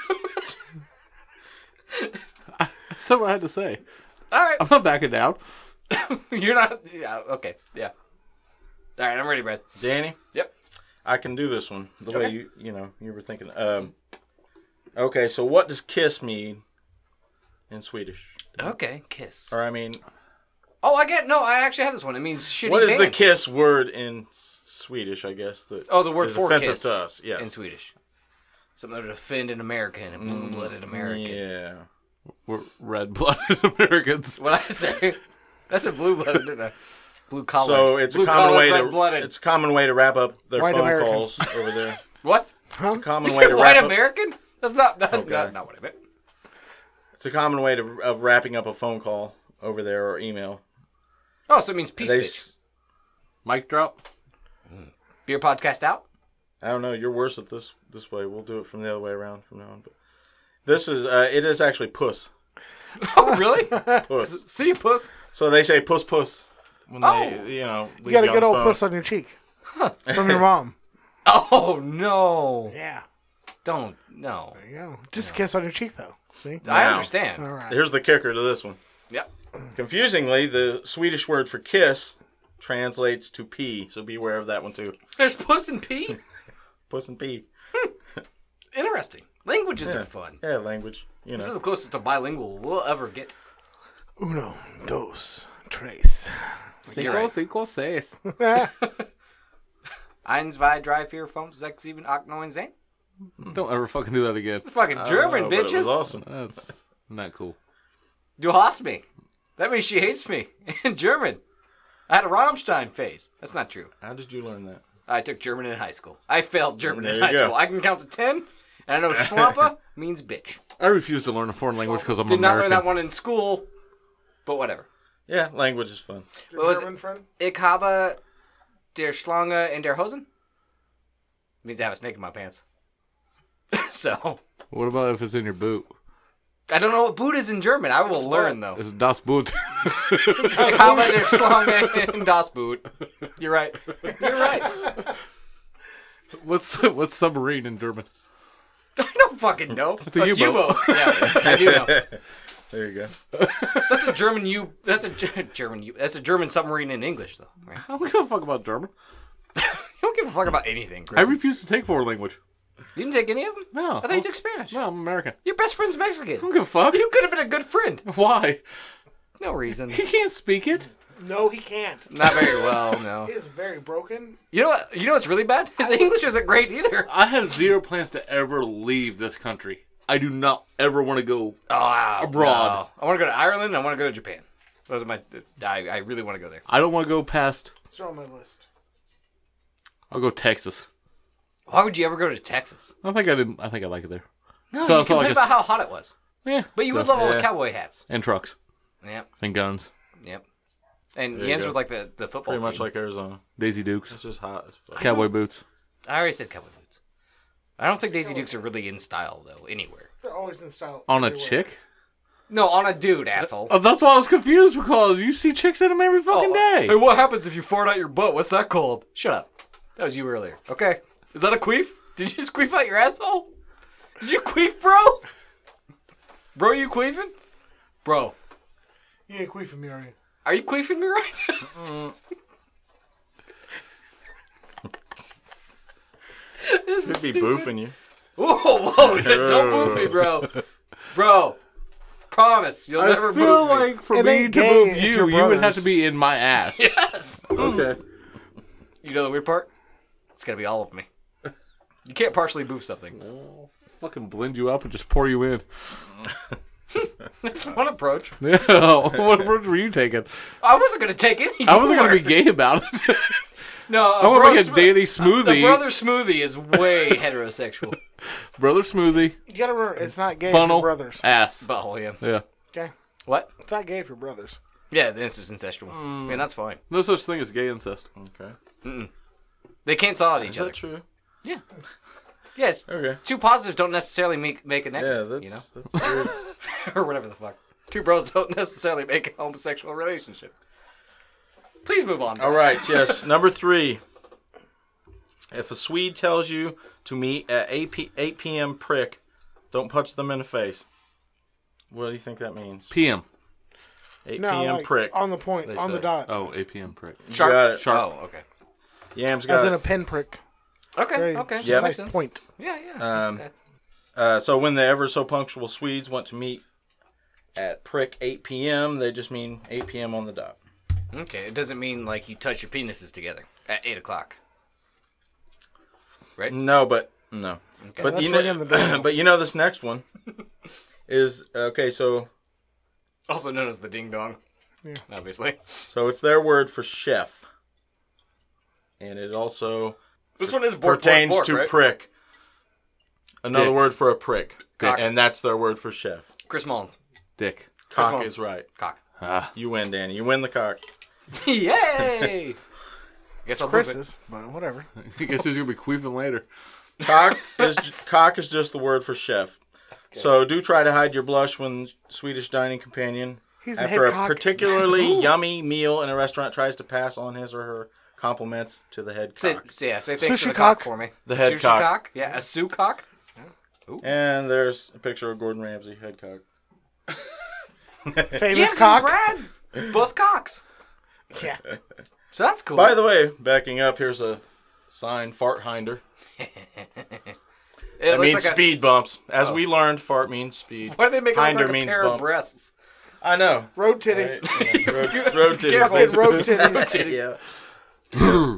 I said what I had to say. All right. I'm not backing down. You're not... Yeah, okay. Yeah. All right, I'm ready, Brad. Danny? Yep. I can do this one the Okay. way you were thinking. Okay, so what does kiss mean in Swedish? Okay, kiss. Or I mean, Oh, I actually have this one. It means shitty what is the band. kiss word in Swedish? I guess that Oh, the word is for offensive kiss to us. Yes. in Swedish. Something that would offend an American, a blue-blooded American. Yeah. We're red-blooded Americans. What I say? That's a blue-blooded, didn't I? Blue-collared. So it's a Blue common collar, way to red-blooded. it's a common way to wrap up their White phone American. calls over there. What? It's a common You way said to white wrap up. American? That's not not what I meant. It's a common way of wrapping up a phone call over there or email. Oh, so it means peace, They bitch. s- Mic drop. Beer podcast out? I don't know. You're worse at this way. We'll do it from the other way around from now on. But this is it is actually puss. Oh, really? Puss. See you, puss. So they say puss puss when Oh. they You got a good old phone. puss on your cheek from your mom. Oh, no. Yeah, Don't. No. there you go. Just a kiss on your cheek, though. See? I Now. understand. All right. Here's the kicker to this one. Yep. Confusingly, the Swedish word for kiss translates to pee. So beware of that one too. There's puss and pee? Puss and pee. Interesting. Languages Yeah. are fun. Yeah, language. You This is know. the closest to bilingual we'll ever get. Uno, dos, tres. You're right. Cinco, seis. 1, 2, 3, 4, 5, 6, 7, 8, 9, 10. Don't ever fucking do that again. It's fucking German, Oh, but it was bitches. awesome. That's not cool. Du hast me. That means she hates me. In German. I had a Rammstein phase. That's not true. How did you learn that? I took German in high school. I failed German There in you high go. school. I can count to 10, and I know Schlampe means bitch. I refuse to learn a foreign language because I'm Did not learn American. that one in school, but whatever. Yeah, language is fun. Your What was German friend? Ich habe der Schlange in der Hosen. Means I have a snake in my pants. So, What about if it's in your boot? I don't know what boot is in German. I will learn, though. It's Das Boot. Ich habe der Schlange in das Boot. You're right. You're right. What's submarine in German? I don't fucking know. It's a U-boat. Yeah, I do know. There you go. That's a German U. That's a German U. That's a German submarine in English, though. Right? I don't give a fuck about German. You don't give a fuck about anything, Chris. I refuse to take foreign language. You didn't take any of them? No. I thought you took Spanish. No, I'm American. Your best friend's Mexican. I don't give a fuck. You could have been a good friend. Why? No reason. He can't speak it. No, he can't. Not very well, no. He is very broken. You know what? You know what's really bad? His English isn't great either. I have zero plans to ever leave this country. I do not ever want to go. Oh, wow. Abroad. No. I want to go to Ireland. I want to go to Japan. Those are my. I really want to go there. I don't want to go past. It's on my list. I'll go Texas. Why would you ever go to Texas? I think I like it there. No, So you it's not complain like a about how hot it was, Yeah. but you would so- love all the yeah. cowboy hats. And trucks. Yep, And guns. yep. And There you yams go. with like the football. Pretty much team. like Arizona. Daisy Dukes. It's just hot as fuck. Cowboy boots. I already said cowboy boots. I don't think Daisy Dukes are really in style though anywhere. They're always in style. On a everywhere. chick? No, on a dude, asshole. Oh, that's why I was confused because you see chicks in them every fucking day. Hey, what happens if you fart out your butt? What's that called? Shut up. That was you earlier. Okay. Is that a queef? Did you just queef out your asshole? Did you queef, bro? Bro, you queefing? Bro, You ain't queefing me, are you? are you queefing me right now? This Could is be stupid. boofing you. Whoa, whoa, don't boof me, bro. Bro, promise, you'll never I feel boof me. like for It me ain't to gay move if you, you're you would have brothers. to be in my ass. Yes. Okay. You know the weird part? It's gonna be all of me. You can't partially boof something. Fucking blend you up and just pour you in. That's one approach. Yeah. What approach were you taking? I wasn't gonna take any. I wasn't gonna be gay about it. No, I want to make a Danny The smoothie. brother smoothie is way heterosexual. Brother smoothie. You gotta remember, it's not gay Funnel. for brothers. Ass. Butthole, yeah. Yeah. Okay? What? It's not gay for brothers. Yeah, this is incestual. I mean, that's fine. No such thing as gay incest. Okay. They cancel out each Is other. that true? Yeah. Yes. Okay. Two positives don't necessarily make a Yeah, negative. that's You know, that's weird. or whatever the fuck. Two bros don't necessarily make a homosexual relationship. Please move on. All right. Yes. Number 3. If a Swede tells you to meet at 8 p.m. prick, don't punch them in the face. What do you think that means? PM. 8 No, p.m. like, prick. on the point, they on the say. dot. Oh, 8 p.m. prick. Sharp. got it. Sharp. Oh, okay. Yams As got in a it. pinprick. Okay. Very Okay. Yeah. Makes precise sense. point. Yeah. Yeah. Um, okay. So when the ever so punctual Swedes want to meet at prick 8 p.m., they just mean 8 p.m. on the dot. Okay. It doesn't mean like you touch your penises together at 8 o'clock. Right. No, but no. Okay. But That's you know, ringing the bell. but you know this next one is okay. So Also known as the ding dong. Yeah. Obviously. it's their word for chef, and it also This one is bork, pertains bork, to bork, right? prick. Another Dick. word for a prick, Cock. and that's their word for chef. Chris Mullins. Dick. Chris Cock Mullins. is right. Cock. Ah. You win, Danny. You win the cock. Yay! Guess I'll move it. Chris's, but whatever. I guess who's gonna be queefing later? Cock is just the word for chef. So do try to hide your blush when Swedish dining companion, He's a after head a cock. particularly yummy meal in a restaurant, tries to pass on his or her compliments to the head Say, cock. say thanks Sushi to the cock cock. for me. The head Sushi cock. Yeah, a Sue cock. And there's a picture of Gordon Ramsay, head cock. Famous Yes, cock. Brad. Both cocks. Yeah. So that's cool. By the way, backing up, here's a sign, fart hinder. it That looks means like speed bumps. As we learned, fart means speed. Why do they make it look Hinder like a means pair bump. of breasts? I know. Road titties. Right? Yeah. Road titties. Careful. Fucking road titties. Yeah.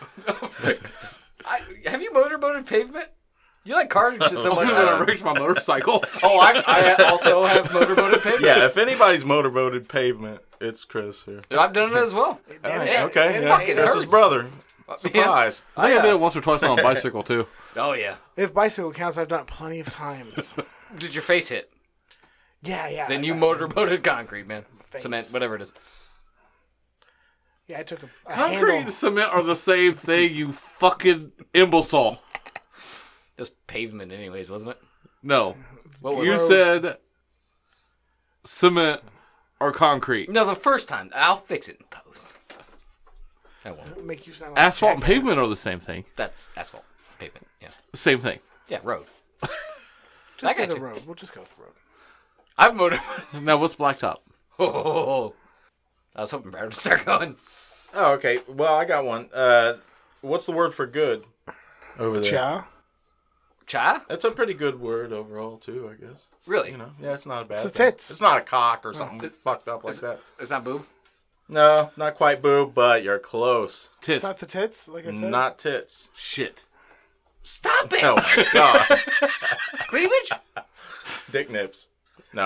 Have you motorboated pavement? You like cars and shit so much. I'm gonna wreck my motorcycle. Oh, I also have motorboated pavement. Yeah, if anybody's motorboated pavement, it's Chris here. I've done it as well. All right, Yeah, okay. it Yeah. fucking Chris's hurts. brother. Surprise. I think I did it once or twice on a bicycle too. Oh yeah. If bicycle counts, I've done it plenty of times. Did your face hit? Yeah. Then you motorboated concrete, man. Thanks. Cement, whatever it is. Yeah, I took a Concrete handle. and cement are the same thing, you fucking imbecile. Just pavement, anyways, wasn't it? No. What was You it? said cement or concrete. No, the first time. I'll fix it in post. I won't. Make you sound like Asphalt and a jackass. pavement are the same thing. That's asphalt. Pavement. Yeah. Same thing. Yeah, road. Just I say got the you. road. We'll just go with the road. I've motored. Now, what's blacktop? Oh, I was hoping Brad would start going. Oh, okay. Well, I got one. What's the word for good over there? Cha. Cha? That's a pretty good word overall, too, I guess. Really? You know, yeah, it's not a bad It's the thing. tits. It's not a cock or something fucked up like that. It's not boob? No, not quite boob, but you're close. It's Tits. not the tits, like I said. Not tits. Shit. Stop it! Oh my god. Cleavage? Dick nips. No.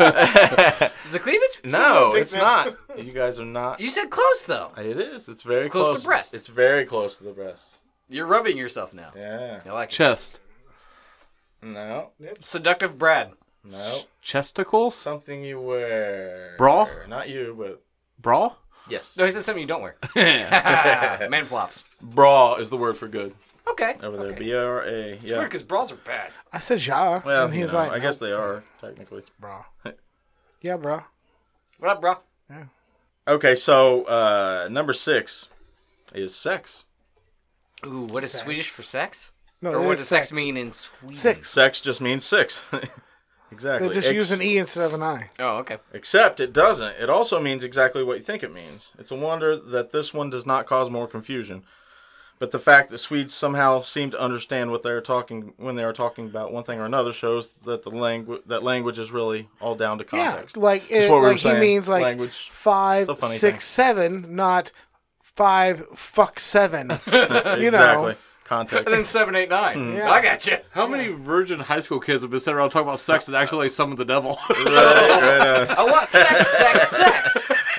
Is it cleavage? No, dick it's nips. not. You guys are not. You said close, though. It is. It's very It's close to breast. It's very close to the breast. You're rubbing yourself now. Yeah. I like it. Chest. No. Seductive Brad. No. Chesticles? Something you wear. Bra? Not you, but Bra? yes. No, he said something you don't wear. Man flops. Bra is the word for good Okay. over there. Okay. B-R-A. It's Yeah. weird because bras are bad. I said ja. Well, and he's you know, like, I guess they are technically. bro. Yeah, bro. What up, bro? Okay, so number 6 is sex. Ooh, what is Sex. Swedish for sex? No, Or it what is does sex mean in Sweden? 6. Sex just means 6. Exactly. They just use an E instead of an I. Oh, okay. Except it doesn't. It also means exactly what you think it means. It's a wonder that this one does not cause more confusion. But the fact that Swedes somehow seem to understand what they're talking when they are talking about one thing or another shows that the language is really all down to context. Yeah, like, That's it, what we were like he saying. means like Language. 5, It's a funny 6, thing. 7, not 5, fuck 7. You know. Exactly. Context. And then 7, 8, 9. Yeah. I got you. How many virgin high school kids have been sitting around talking about sex and actually summon the devil? right. I want sex, sex, sex.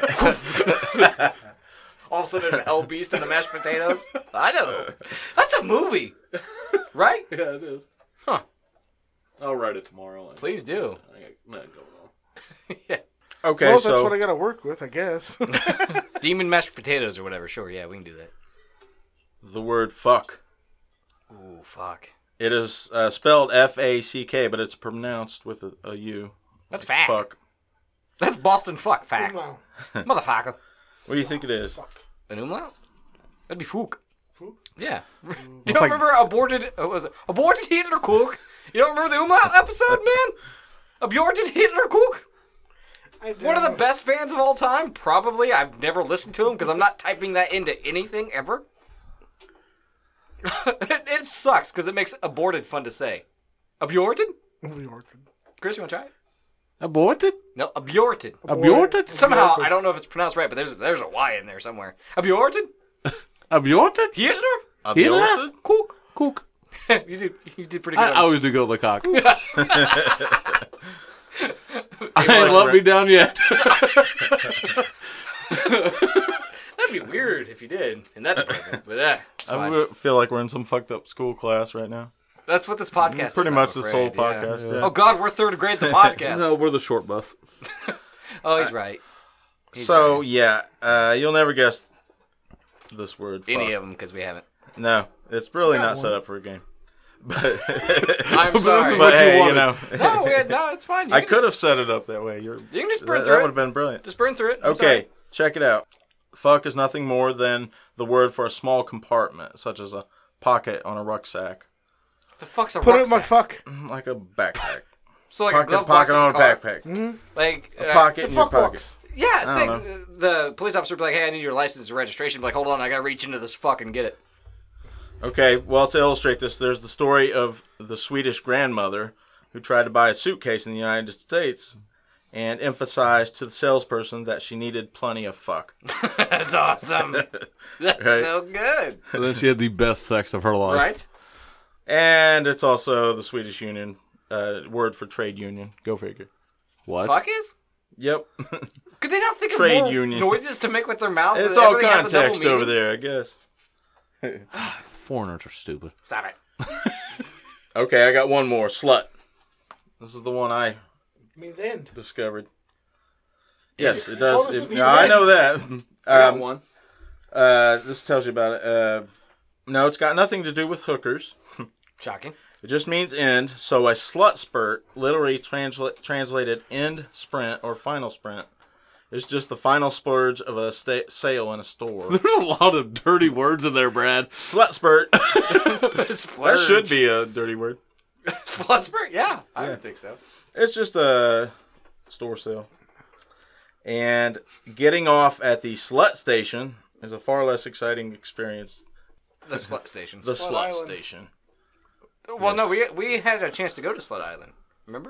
All of a sudden, there's an hell beast in the mashed potatoes. I know. That's a movie, right? Yeah, it is. Huh. I'll write it tomorrow. Please do. I got nothing going on. Yeah. Okay, Well, that's so what I got to work with, I guess. Demon mashed potatoes or whatever. Sure, yeah, we can do that. the word fuck. Ooh, fuck. It is spelled F-A-C-K, but it's pronounced with a U. That's fact. Fuck. That's Boston fuck fact. Wow. Motherfucker. What do you think it is? An umlaut? That'd be Fook. Fook? Yeah. You don't remember aborted? Was it aborted Hitler Cook? You don't remember the umlaut episode, man? Aborted Hitler Cook? One of the best bands of all time, probably. I've never listened to them because I'm not typing that into anything ever. It sucks because it makes aborted fun to say. Aborted? Chris, you want to try it? Aborted? No, aborted. Aborted? Somehow, I don't know if it's pronounced right, but there's a Y in there somewhere. Aborted? Aborted? Hitler? Hitler? Cook. Cook. You did pretty good. I always do go to the cock. I like ain't let Brent. me down yet. That'd be weird if you did in that department, but it's I fine. feel like we're in some fucked up school class right now. That's what this podcast is. Pretty I'm much this whole afraid, yeah. podcast. Yeah. Oh God, we're third grade the podcast. No, we're the short bus. Oh, he's right. So yeah, you'll never guess this word. Fuck. Any of them because we haven't. No, it's really not set up for a game. But I'm sorry. but you hey, wanted. you know, No, it's fine. You I can could just- have set it up that way. You can just sprint that through would it. have been brilliant. Just burn through it. I'm Okay, sorry. check it out. Fuck is nothing more than the word for a small compartment, such as a pocket on a rucksack, The fuck's a Put it in my rucksack? fuck. like a backpack. So like a glove Pocket box in on a car. backpack. Like A pocket The in your fuck pocket. box. Yeah, I say, don't the police officer would be like, "Hey, I need your license and registration." Be like, hold on, I gotta reach into this fuck and get it. Okay, well, to illustrate this, there's the story of the Swedish grandmother who tried to buy a suitcase in the United States and emphasized to the salesperson that she needed plenty of fuck. That's awesome. That's Right. so good, And then she had the best sex of her life. right? And it's also the Swedish Union word for trade union. Go figure. What? Fuck is? Yep. Could they not think Trade of more union. noises to make with their mouths? It's so all everything has a double context over meaning? there, I guess. Foreigners are stupid. Stop it. Okay, I got one more. Slut. This is the one I Means end. discovered. Yes, it told does. us it means I end. know that. I got one. This tells you about it. No, it's got nothing to do with hookers. Shocking. It just means end. So a slut spurt, literally translated end sprint or final sprint, is just the final splurge of a sale in a store. There's a lot of dirty words in there, Brad. Slut spurt. That should be a dirty word. Slutsburg? Yeah, I would think so. It's just a store sale. And getting off at the slut station is a far less exciting experience. The slut station. The Slut slut Island. station. Well, no, we had a chance to go to Slut Island. Remember?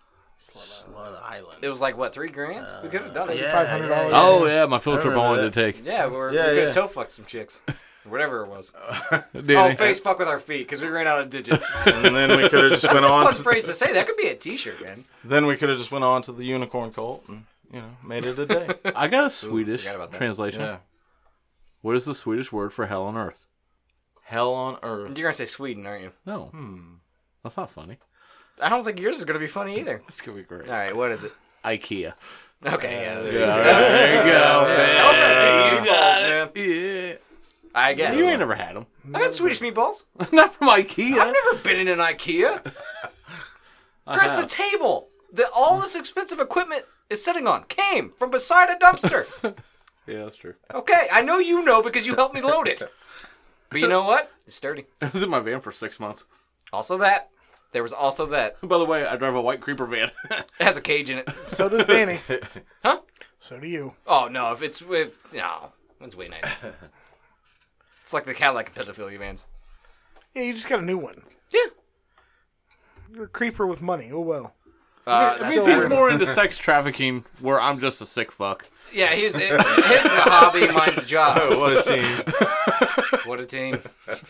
Slut Island. It was like, what, $3,000? We could have done it. $500. Oh, yeah, my field trip I remember wanted to take. Yeah, we could Yeah. have toe fucked some chicks. Whatever it was. Danny. Face fuck with our feet because we ran out of digits. And then we could have just That's went a on. fun phrase to say. That could be a t-shirt, man. Then we could have just went on to the unicorn cult and made it a day. I got a Swedish forgot about that. translation. Yeah. What is the Swedish word for hell on earth? Hell on earth. You're gonna say Sweden, aren't you? No. That's not funny. I don't think yours is gonna be funny either. It's going to be great. All right, what is it? IKEA. Okay, yeah. There There you go, man. I hope that's decent meatballs, man. Yeah. I guess. You ain't never had them. I've had Swedish meatballs. Not from IKEA. I've never been in an IKEA. Chris, the table that all this expensive equipment is sitting on came from beside a dumpster. Yeah, that's true. Okay, I know you know because you helped me load it. But you know what? It's sturdy. I was in my van for 6 months. Also that. There was also that. By the way, I drive a white creeper van. It has a cage in it. So does Danny. Huh? So do you. Oh, no, no, it's way nicer. It's like the Cadillac pedophilia vans. Yeah, you just got a new one. Yeah. You're a creeper with money. Oh, well. It means still he's weird. more into sex trafficking, where I'm just a sick fuck. Yeah, his is a hobby, mine's a job. What a team. What a team.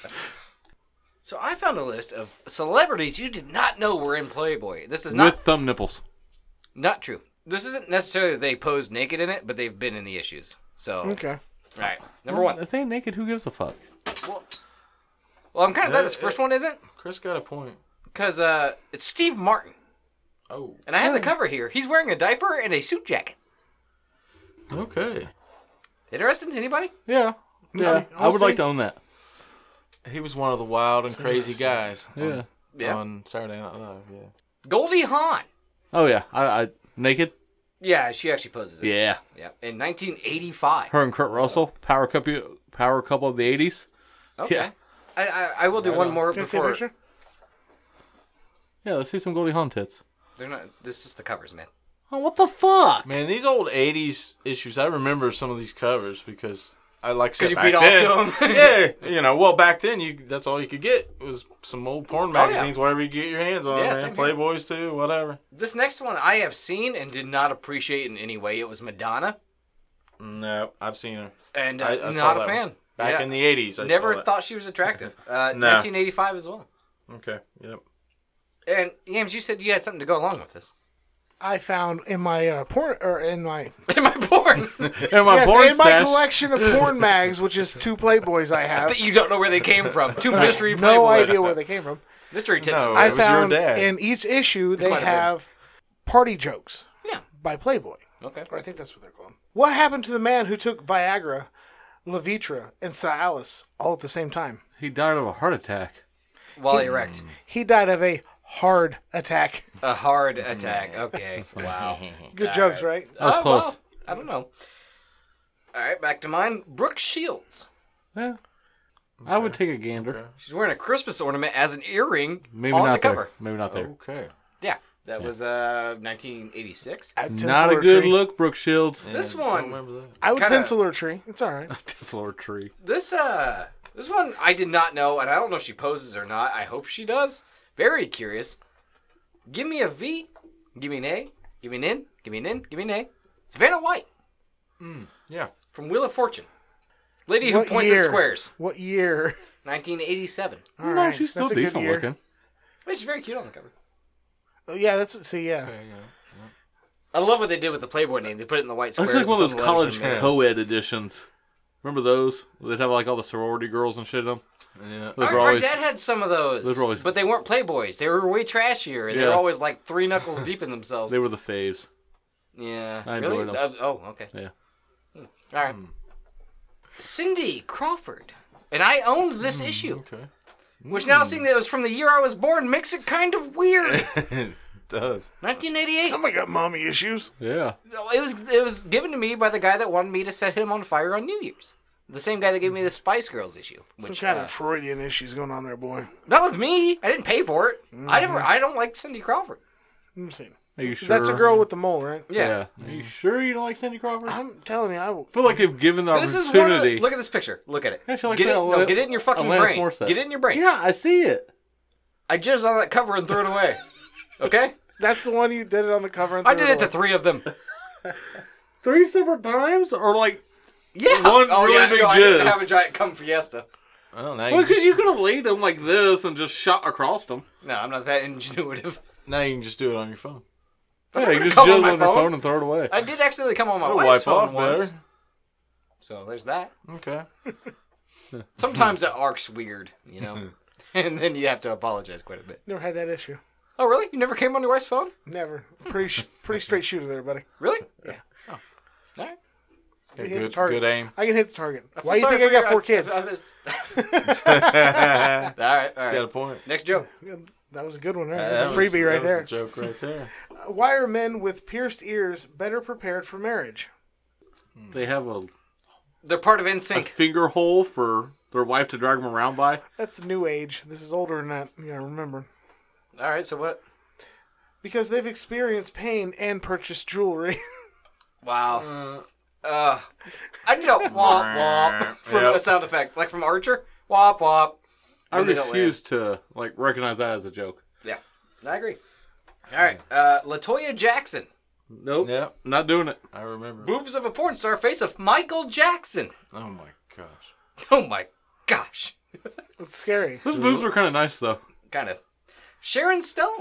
So I found a list of celebrities you did not know were in Playboy. This is not With thumb nipples. not true. This isn't necessarily that they posed naked in it, but they've been in the issues. So, Okay. all right, number one. If they ain't naked, who gives a fuck? Well, I'm kind of glad this first one isn't, Chris got a point. because it's Steve Martin. Oh. And I have the cover here. He's wearing a diaper and a suit jacket. Okay. Interested? Anybody? Yeah. Yeah. I would like to own that. He was one of the wild and crazy guys Yeah. Yeah. on Saturday Night Live. Yeah. Goldie Hawn. Oh, yeah. I naked? Yeah, she actually poses it. Yeah. Yeah. In 1985. Her and Kurt Russell, power couple of the 80s. Okay. Yeah. I will do one more Can I see a before. picture? Yeah, let's see some Goldie Hawn tits. They're not. This is the covers, man. Oh, what the fuck? Man, these old 80s issues, I remember some of these covers because I like Because you beat off to them. Yeah, well, back then, that's all you could get was some old porn yeah. magazines, whatever you get your hands on, Yeah, man. same here. Playboys, too, whatever. This next one I have seen and did not appreciate in any way. It was Madonna, No, I've seen her. and I saw not a that fan. one. Back Yeah. in the 80s, I Never saw that. thought she was attractive. 1985 as well. Okay, yep. And James, you said you had something to go along with this. I found in my porn, or in my In my porn, And my yes, porn in my stash. collection of porn mags, which is 2 Playboys I have. that you don't know where they came from. Two I have mystery no Playboys. idea where they came from. Mystery tits. No. and It I was your found dad. in each issue they might have been. have party jokes Yeah. by Playboy. Okay. Or I think that's what they're called. What happened to the man who took Viagra, Levitra, and Cialis all at the same time? He died of a heart attack. While erect. He died of a hard attack. A hard attack. Okay. Wow. Good jokes, right? That was close. Well, I don't know. All right, back to mine. Brooke Shields. Yeah. I would take a gander. She's wearing a Christmas ornament as an earring Maybe on not the there. cover. Maybe not there. Okay. Yeah, that was 1986. I would Not a tinsel her good tree. look, Brooke Shields. This I one, don't remember that. I would kinda- tinsel her tree. It's all right. Tinsel tree. this one I did not know, and I don't know if she poses or not. I hope she does. Very curious. Give me a V. Give me an A. Give me an N. Give me an N. Give me an A. It's Vanna White Yeah. from Wheel of Fortune. Lady who What points year? at squares. What year? 1987. All No, right. she's still That's a good decent year. looking. She's very cute on the cover. Oh, yeah, that's see, yeah. I love what they did with the Playboy name. They put it in the white It's squares. like one of and those some letters college from co-ed editions. Remember those? They'd have like all the sorority girls and shit in them. Yeah. Those Our, were our always. dad had some of those, Those were always- but they weren't Playboys. They were way trashier, and they were Yeah. always like 3 knuckles deep in themselves. They were the faves. Yeah, I really? enjoyed them. Oh, okay. Yeah. All right. Cindy Crawford. And I owned this issue. Okay. Which now, seeing that it was from the year I was born, makes it kind of weird. It does. 1988. Somebody got mommy issues. Yeah. It was given to me by the guy that wanted me to set him on fire on New Year's. The same guy that gave me the Spice Girls issue. Some Which, kind of Freudian issues going on there, boy. not with me. I didn't pay for it. I don't like Cindy Crawford. Let me see. Are you sure? That's the girl with the mole, right? Yeah. Are you sure you don't like Cindy Crawford? I I'm telling you, I will. feel like they've given the This is one of opportunity. the, look at this picture. Look at it. Yeah, she likes Get it, that no, get it in your fucking Alanis brain. Morissette. Get it in your brain. Yeah, I see it. I jizzed on that cover and threw it away. Okay? That's the one you did it on the cover. And I threw did it to away. 3 of them. 3 separate times? Or like, Yeah. One really big I didn't jizz. have a giant cum fiesta. Well, now well, you, because you could have laid them like this and just shot across them. No, I'm not that ingenuitive. now you can just do it on your phone. Yeah, you just come on jizz my on your phone. phone and throw it away. I did accidentally come on my It'll wife's wipe phone off once. better. So there's that. Okay. Sometimes it arcs weird, you know? And then you have to apologize quite a bit. Never had that issue. Oh, really? You never came on your wife's phone? Never. Pretty straight shooter there, buddy. Really? Yeah. Oh. All right. You hit the Good, target. good aim. I can hit the target. I feel Why do you sorry think I for got you. 4 kids? All right, all right. Got a point. Next joke. That was a good one, right? That That's a was- freebie right that was there. the joke right there. Why are men with pierced ears better prepared for marriage? They have a They're part of a NSYNC. finger hole for their wife to drag them around by. That's new age. This is older than that. You gotta remember. All right, so what? Because they've experienced pain and purchased jewelry. Wow. I need a womp womp from Yep. a sound effect, like from Archer. Womp womp. I When they don't refuse to like recognize that as a joke. land. Yeah, I agree. All right, Latoya Jackson. Nope. Yep. Not doing it. I remember. Boobs of a porn star, face of Michael Jackson. Oh my gosh. Oh my gosh. It's scary. Those boobs are kind of nice though. Kind of. Sharon Stone.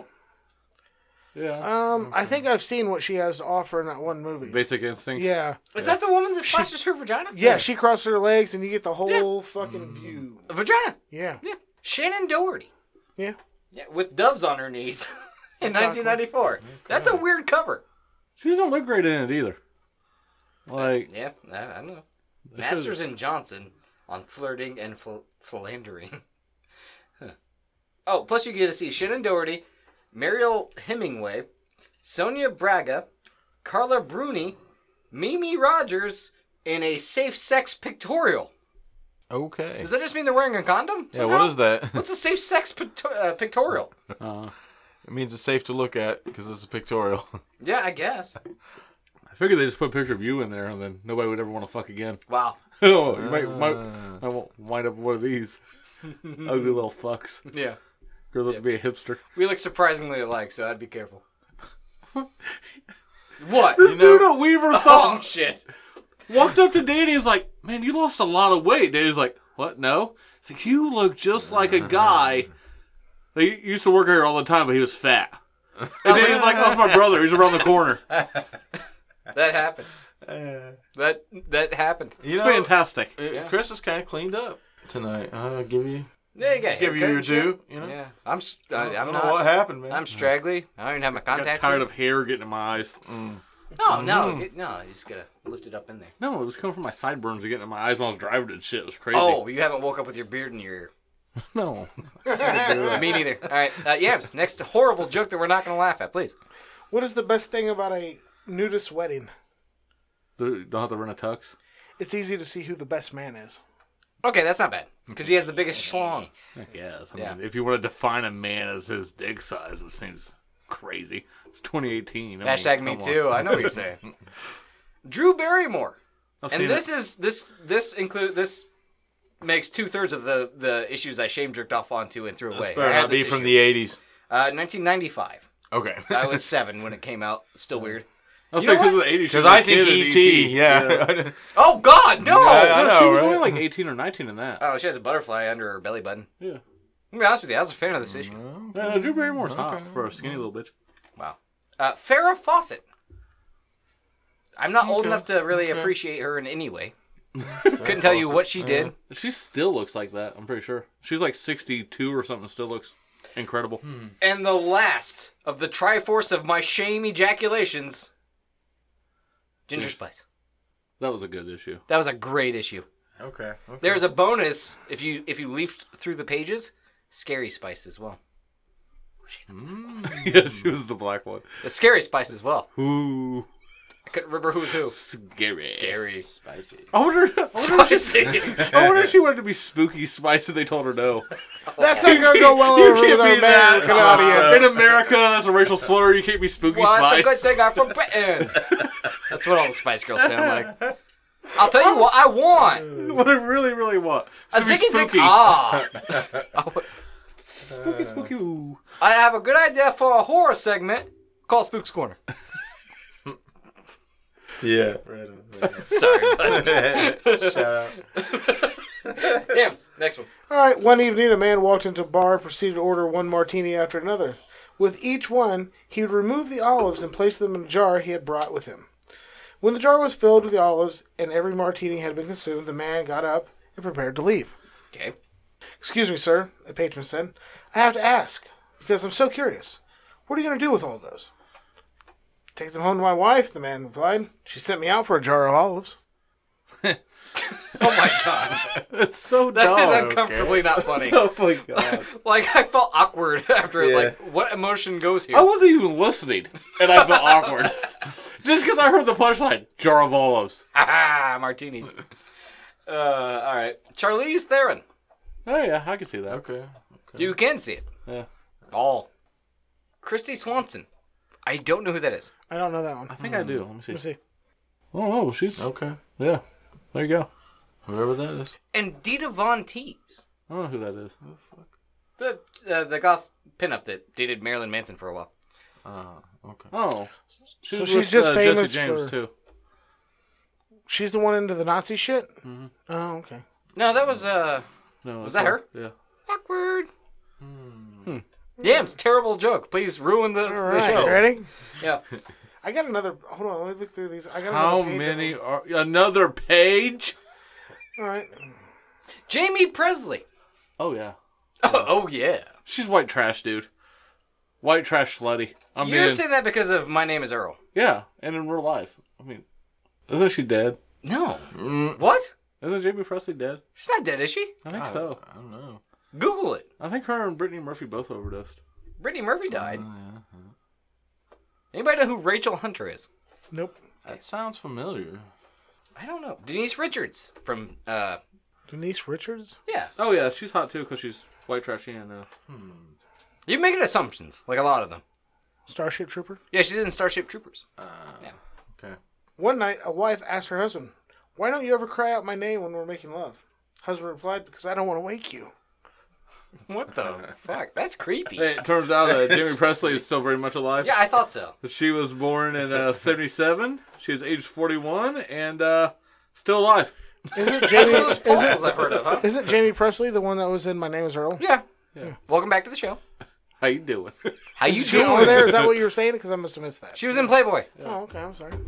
Yeah. I think I've seen what she has to offer in that one movie. Basic Instincts. Yeah. Is that the woman that flashes her vagina? Yeah, she crosses her legs and you get the whole fucking view. A vagina. Yeah. Yeah. Shannon Doherty. Yeah. Yeah, with doves on her knees in 1994. That's a weird cover. She doesn't look great in it either. Like, Yeah, I don't know. Masters and Johnson on flirting and philandering. Huh. Oh, plus you get to see Shannon Doherty, Mariel Hemingway, Sonia Braga, Carla Bruni, Mimi Rogers in a safe sex pictorial. Okay. Does that just mean they're wearing a condom? Yeah, somehow? what is that? What's a safe sex pictorial? It means it's safe to look at because it's a pictorial. Yeah, I guess. I figured they just put a picture of you in there, and then nobody would ever want to fuck again. Wow. Oh, you might wind up with one of these ugly little fucks. Yeah. Girls have to be a hipster. We look surprisingly alike, so I'd be careful. What? This dude at Weaver Oh, thought shit. walked up to Danny. He's like, "Man, you lost a lot of weight." Danny's like, "What? No." It's like, "You look just like a guy that used to work here all the time, but he was fat." And Danny's like, "Oh, it's my brother. He's around the corner." That happened. That happened. It's fantastic. Chris is kind of cleaned up tonight. I'll give you Yeah, you got a give you haircut your and shit. due. You know. Yeah, I I'm don't know not. what happened, man. I'm straggly. I don't even have my Got contacts. tired in. of hair getting in my eyes. No, no, you just gotta lift it up in there. No, it was coming from my sideburns and getting in my eyes when I was driving and shit. It was crazy. Oh, you haven't woke up with your beard in your ear. no. Me neither. All right, Yams. Next horrible joke that we're not gonna laugh at, please. What is the best thing about a nudist wedding? Don't have to rent a tux. It's easy to see who the best man is. Okay, that's not bad because he has the biggest schlong. I guess. I Yeah. mean, if you want to define a man as his dick size, it seems crazy. It's 2018. Hashtag me too. I know what you're saying. Drew Barrymore. And this makes 2/3 of the issues I shame jerked off onto and threw away. Better I had not be this from issue. the 80s. 1995. Okay. I was 7 when it came out. Still weird. I'll You say know because of what? the 80s. Because I think E.T. Yeah. Oh God, no! I No, know, she was right? only like 18 or 19 in that. Oh, she has a butterfly under her belly button. Yeah. I'm gonna be honest with you, I was a fan of this issue. No, Drew Barrymore's hot for a skinny little bitch. Wow. Farrah Fawcett. I'm not old Okay. enough to really appreciate her in any way. Couldn't tell you what she did. She still looks like that, I'm pretty sure. She's like 62 or something, still looks incredible. And the last of the Triforce of my shame ejaculations, Ginger Spice. That was a good issue. That was a great issue. Okay. There's a bonus if you leaf through the pages. Scary Spice as well. Yeah, she was the black one. The Scary Spice as well. Ooh. I couldn't remember who was who. Scary. Scary. Spicy. I wonder if she wanted to be Spooky Spice and they told her no. That's not going to go well You over can't with our be that. American audience. In America, that's a racial slur. You can't be Spooky Well, that's a good Spice. thing I'm from Britain. That's what all the Spice Girls sound like. I'll tell you what I want. What I really, really want. A To be ziggy zig. spooky. Ah. Spooky, spooky. Ooh. I have a good idea for a horror segment called Spook's Corner. Yeah. Right. Sorry, bud. Shout out. Yams, next one. All right, one evening, a man walked into a bar and proceeded to order one martini after another. With each one, he would remove the olives and place them in a jar he had brought with him. When the jar was filled with the olives and every martini had been consumed, the man got up and prepared to leave. Okay. Excuse me, sir, a patron said. I have to ask, because I'm so curious. What are you going to do with all those? Take them home to my wife, the man replied. She sent me out for a jar of olives. Oh my god. That's so That dumb. is uncomfortably not funny. Oh my god. Like, I felt awkward after it. Yeah. Like, what emotion goes here? I wasn't even listening, and I felt awkward. Just because I heard the punchline, jar of olives. Ah, martinis. Alright. Charlize Theron. Oh yeah, I can see that. Okay. You can see it. Yeah. All. Christy Swanson. I don't know who that is. I don't know that one. I think I do. Let me see. Let me see. Oh, she's... Okay. Yeah. There you go. Whoever that is. And Dita Von Teese. I don't know who that is. The goth pinup that dated Marilyn Manson for a while. Okay. Oh. So was she's with, just famous Jesse James, for- too. She's the one into the Nazi shit? Mm-hmm. Oh, okay. No, that was, No, Was that's that her? Yeah. awkward. Yams, terrible joke. Please ruin the All right, show. ready? Yeah. I got another... Hold on, let me look through these. I got How another page many of are... Another page? them. All right. Jamie Presley. Oh, yeah. Oh yeah. She's white trash, dude. White trash slutty. You're saying that because of My Name is Earl. Yeah, and in real life. I mean, isn't she dead? No. What? Isn't Jamie Presley dead? She's not dead, is she? I think so. I don't know. Google it. I think her and Brittany Murphy both overdosed. Brittany Murphy died. Anybody know who Rachel Hunter is? Nope. That sounds familiar. I don't know. Denise Richards from, Denise Richards? yeah. Oh, yeah, she's hot, too, because she's white trashy and... You're making assumptions, like a lot of them. Starship Trooper? Yeah, she's in Starship Troopers. Yeah. Okay. One night, a wife asked her husband, "Why don't you ever cry out my name when we're making love?" Husband replied, "Because I don't want to wake you." What the fuck? That's creepy. It turns out that Jamie Presley is still very much alive. Yeah, I thought so. She was born in 77. She is age 41 and still alive. Is it That's Jamie? one of those puzzles I've heard of, huh? Is it Jamie Presley, the one that was in My Name Is Earl? Yeah. Welcome back to the show. How you doing? How you Is she on doing? there? Is that what you were saying? Because I must have missed that. She was in Playboy. Oh, okay. I'm sorry.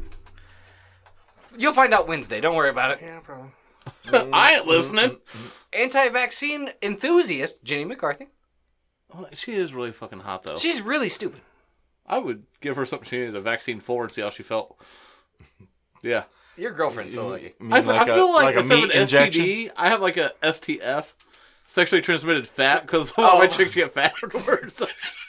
You'll find out Wednesday. Don't worry about it. Yeah, probably. I ain't listening. Anti-vaccine enthusiast Jenny McCarthy. Well, she is really fucking hot, though. She's really stupid. I would give her something she needed a vaccine for and see how she felt. Yeah. Your girlfriend's so lucky. I feel like a instead of meat an injection. STD, I have like a STF, sexually transmitted fat, because a lot of my chicks get fat afterwards.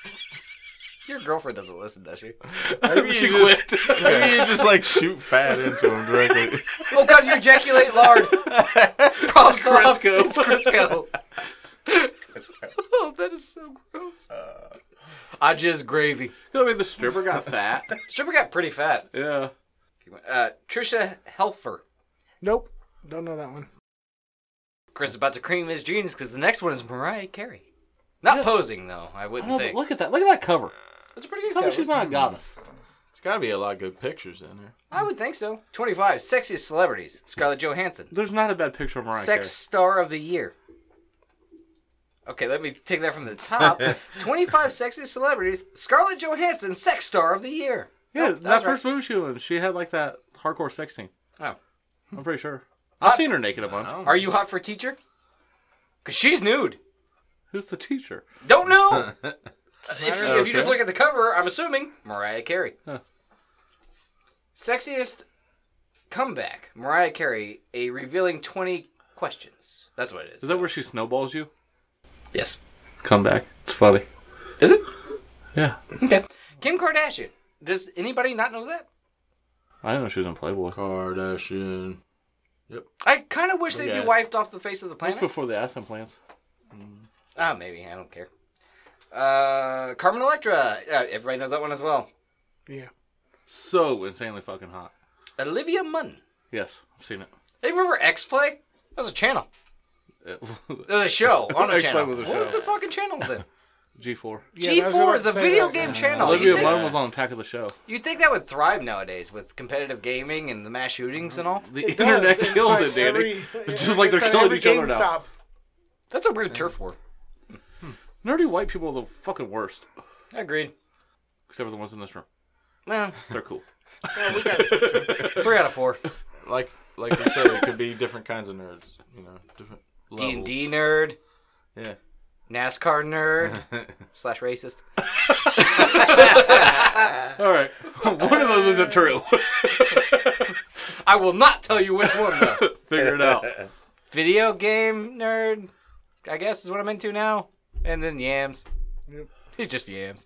Your girlfriend doesn't listen, does she? Maybe She you just, quit. maybe you just like shoot fat into him directly. Oh god, you ejaculate lard. Problem solved. Crisco. It's Crisco. Oh, that is so gross. I just gravy. I mean, the stripper got fat. Stripper got pretty fat. Yeah. Trisha Helfer. Nope. Don't know that one. Chris is about to cream his jeans because the next one is Mariah Carey. Not posing though, I wouldn't No, but think. look at that. Look at that cover. That's a pretty good Tell me cover. she's not a goddess. There's got to be a lot of good pictures in there. I would think so. 25 sexiest celebrities. Scarlett Johansson. There's not a bad picture of Mariah Sex star of the year. Okay, let me take that from the top. 25 sexiest celebrities. Scarlett Johansson, sex star of the year. Carey. Yeah, Nope, that that's first movie she was in, she had like that hardcore sex scene. Oh. I'm pretty sure. I've seen her naked a bunch. Are you hot for teacher? Because she's nude. Who's the teacher? Don't know. If you just Okay. look at the cover, I'm assuming Mariah Carey. Huh. Sexiest comeback. Mariah Carey, a revealing 20 questions. That's what it is. Is that where she snowballs you? Yes. Come back. It's funny. Is it? Yeah. Okay. Kim Kardashian. Does anybody not know that? I didn't know she was in Playboy. Kardashian. I kind of wish they'd be Yes. wiped off the face of the Just planet. before the ass implants. Ah, maybe. I don't care. Carmen Electra. Everybody knows that one as well. Yeah. So insanely fucking hot. Olivia Munn. Yes, I've seen it. Hey, remember X-Play? That was a channel. It That was a show on a X-Play channel. was a What was show. the fucking channel then? G4. Yeah, that was what I G4 was is a saying, video that. game channel. Olivia You think, Munn was on Attack of the Show. you'd think that would thrive nowadays with competitive gaming and the mass shootings and all? The It internet does. It's killed like it, Danny. every- It's just like they're it's at killing every each other now. GameStop. That's a weird turf war. Nerdy white people are the fucking worst. Agreed. Except for the ones in this room. Well, They're cool. Yeah, we got some too. 3 out of 4. Like you said, it could be different kinds of nerds. You know, different levels. D&D nerd, Yeah. NASCAR nerd, / racist. All right. One of those isn't true. I will not tell you which one though. Figure it out. Video game nerd, I guess is what I'm into now. And then Yams. Yep. He's just Yams.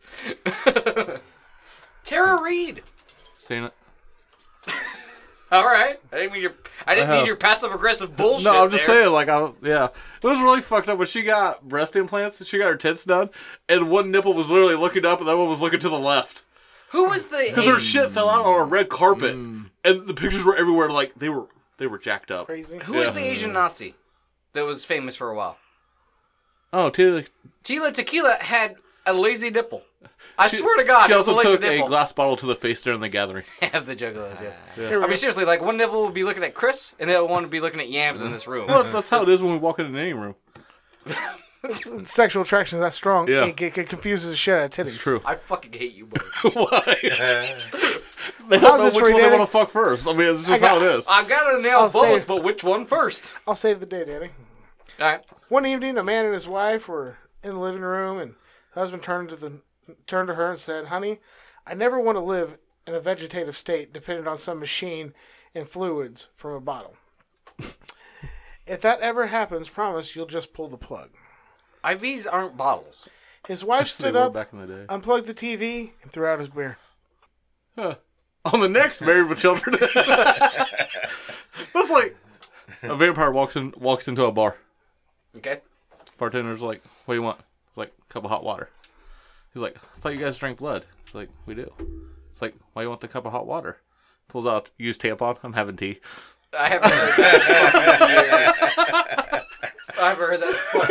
Tara Reid. Seen it? All right. I didn't need have. your passive aggressive bullshit. No, I'm just there. saying, yeah. It was really fucked up when she got breast implants, she got her tits done, and one nipple was literally looking up and the other one was looking to the left. Who was the? Because her shit fell out on a red carpet, and the pictures were everywhere, like, they were jacked up. Crazy. Who was Yeah. the Asian Nazi that was famous for a while? Oh, Tila. Tila Tequila had a lazy nipple. I swear to God, She it was also a lazy took a nipple. glass bottle to the face during the gathering. Have the juggalos, yes. Here we I go. mean, seriously, like one nipple would be looking at Chris, and the other one would be looking at Yams in this room. Well, that's how it is when we walk into any room. Sexual attraction is that strong. Yeah. It confuses the shit out of titties. It's true. I fucking hate you, boy. Why? They don't How's know this which for you, one they Danny? want to fuck first. I mean, it's just how it is. I gotta nail I'll both, say- but which one first? I'll save the day, Daddy. All right. One evening, a man and his wife were in the living room, and the husband turned to her and said, "Honey, I never want to live in a vegetative state dependent on some machine and fluids from a bottle. If that ever happens, promise you'll just pull the plug." IVs aren't bottles. His wife They stood were up, back in the day. unplugged the TV, and threw out his beer. Huh. On the next Married with Children. That's like a vampire walks into a bar. Okay. Bartender's like, "What do you want?" It's like, "A cup of hot water." He's like, "I thought you guys drank blood." It's like, "We do." It's like, "Why do you want the cup of hot water?" Pulls out used tampon. "I'm having tea." I haven't heard that in fucking years. I haven't heard that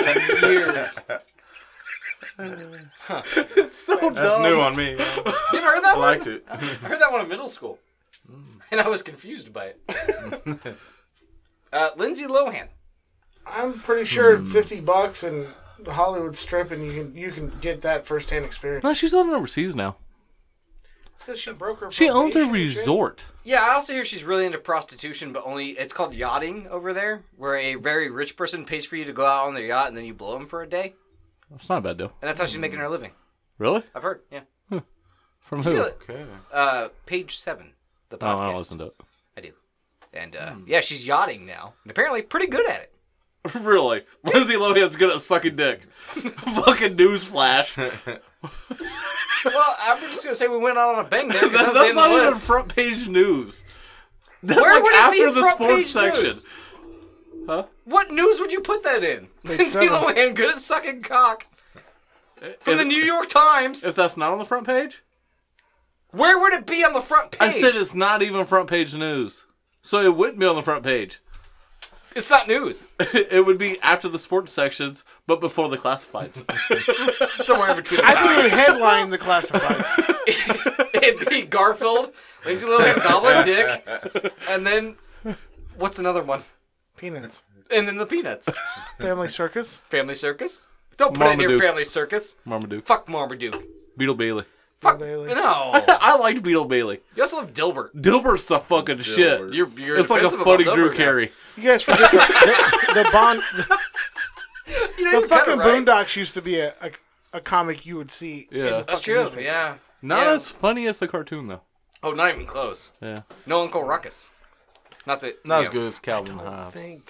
in fucking years. It's so That's dumb. new on me. You ever heard that I one? liked it. I heard that one in middle school. And I was confused by it. Lindsay Lohan. I'm pretty sure $50 and the Hollywood Strip, and you can get that firsthand experience. No, she's living overseas now. It's because she broke her. She owns a probation and shit. resort. Yeah, I also hear she's really into prostitution, but only it's called yachting over there, where a very rich person pays for you to go out on their yacht and then you blow them for a day, That's not a bad deal. and that's how she's making her living. Really? I've heard. Yeah. From who? Really? Okay. Page 7, the Oh, podcast. I don't listen to it. I do. And yeah, she's yachting now, and apparently pretty good at it. Really? Lindsay Lohan's good at sucking dick. Fucking newsflash. Well, I'm just gonna say we went out on a bang there. 'cause that was the That's end not of the even list. front page news. That's Where like would it be after the front sports page section. news? Huh? What news would you put that in? Lindsay 7. Lohan good at sucking cock from If- the New York Times. If that's not on the front page? Where would it be on the front page? I said it's not even front page news. So it wouldn't be on the front page. it's not news. It would be after the sports sections, but before the classifieds. Somewhere in between. I think it would headline the classifieds. It'd be Garfield, Lindsay Lohan, Goblin Dick, and then what's another one? Peanuts. And then the Peanuts. Family Circus. Family Circus. Don't put it near Marmaduke. Family Circus. Marmaduke. Fuck Marmaduke. Beetle Bailey. Fuck Bailey. no. I liked Beetle Bailey. You also love Dilbert. Dilbert's the fucking shit. You're It's like a defensive funny about Drew Dilbert now. Carey. You guys forget the Bond. You know, The you cut fucking it, right? Boondocks used to be a comic you would see. Yeah. in the That's fucking true. newspaper. Yeah. Not Yeah. as funny as the cartoon, though. Oh, not even close. Yeah. No Uncle Ruckus. Not that. Not you as know. good as Calvin I Hobbes. think.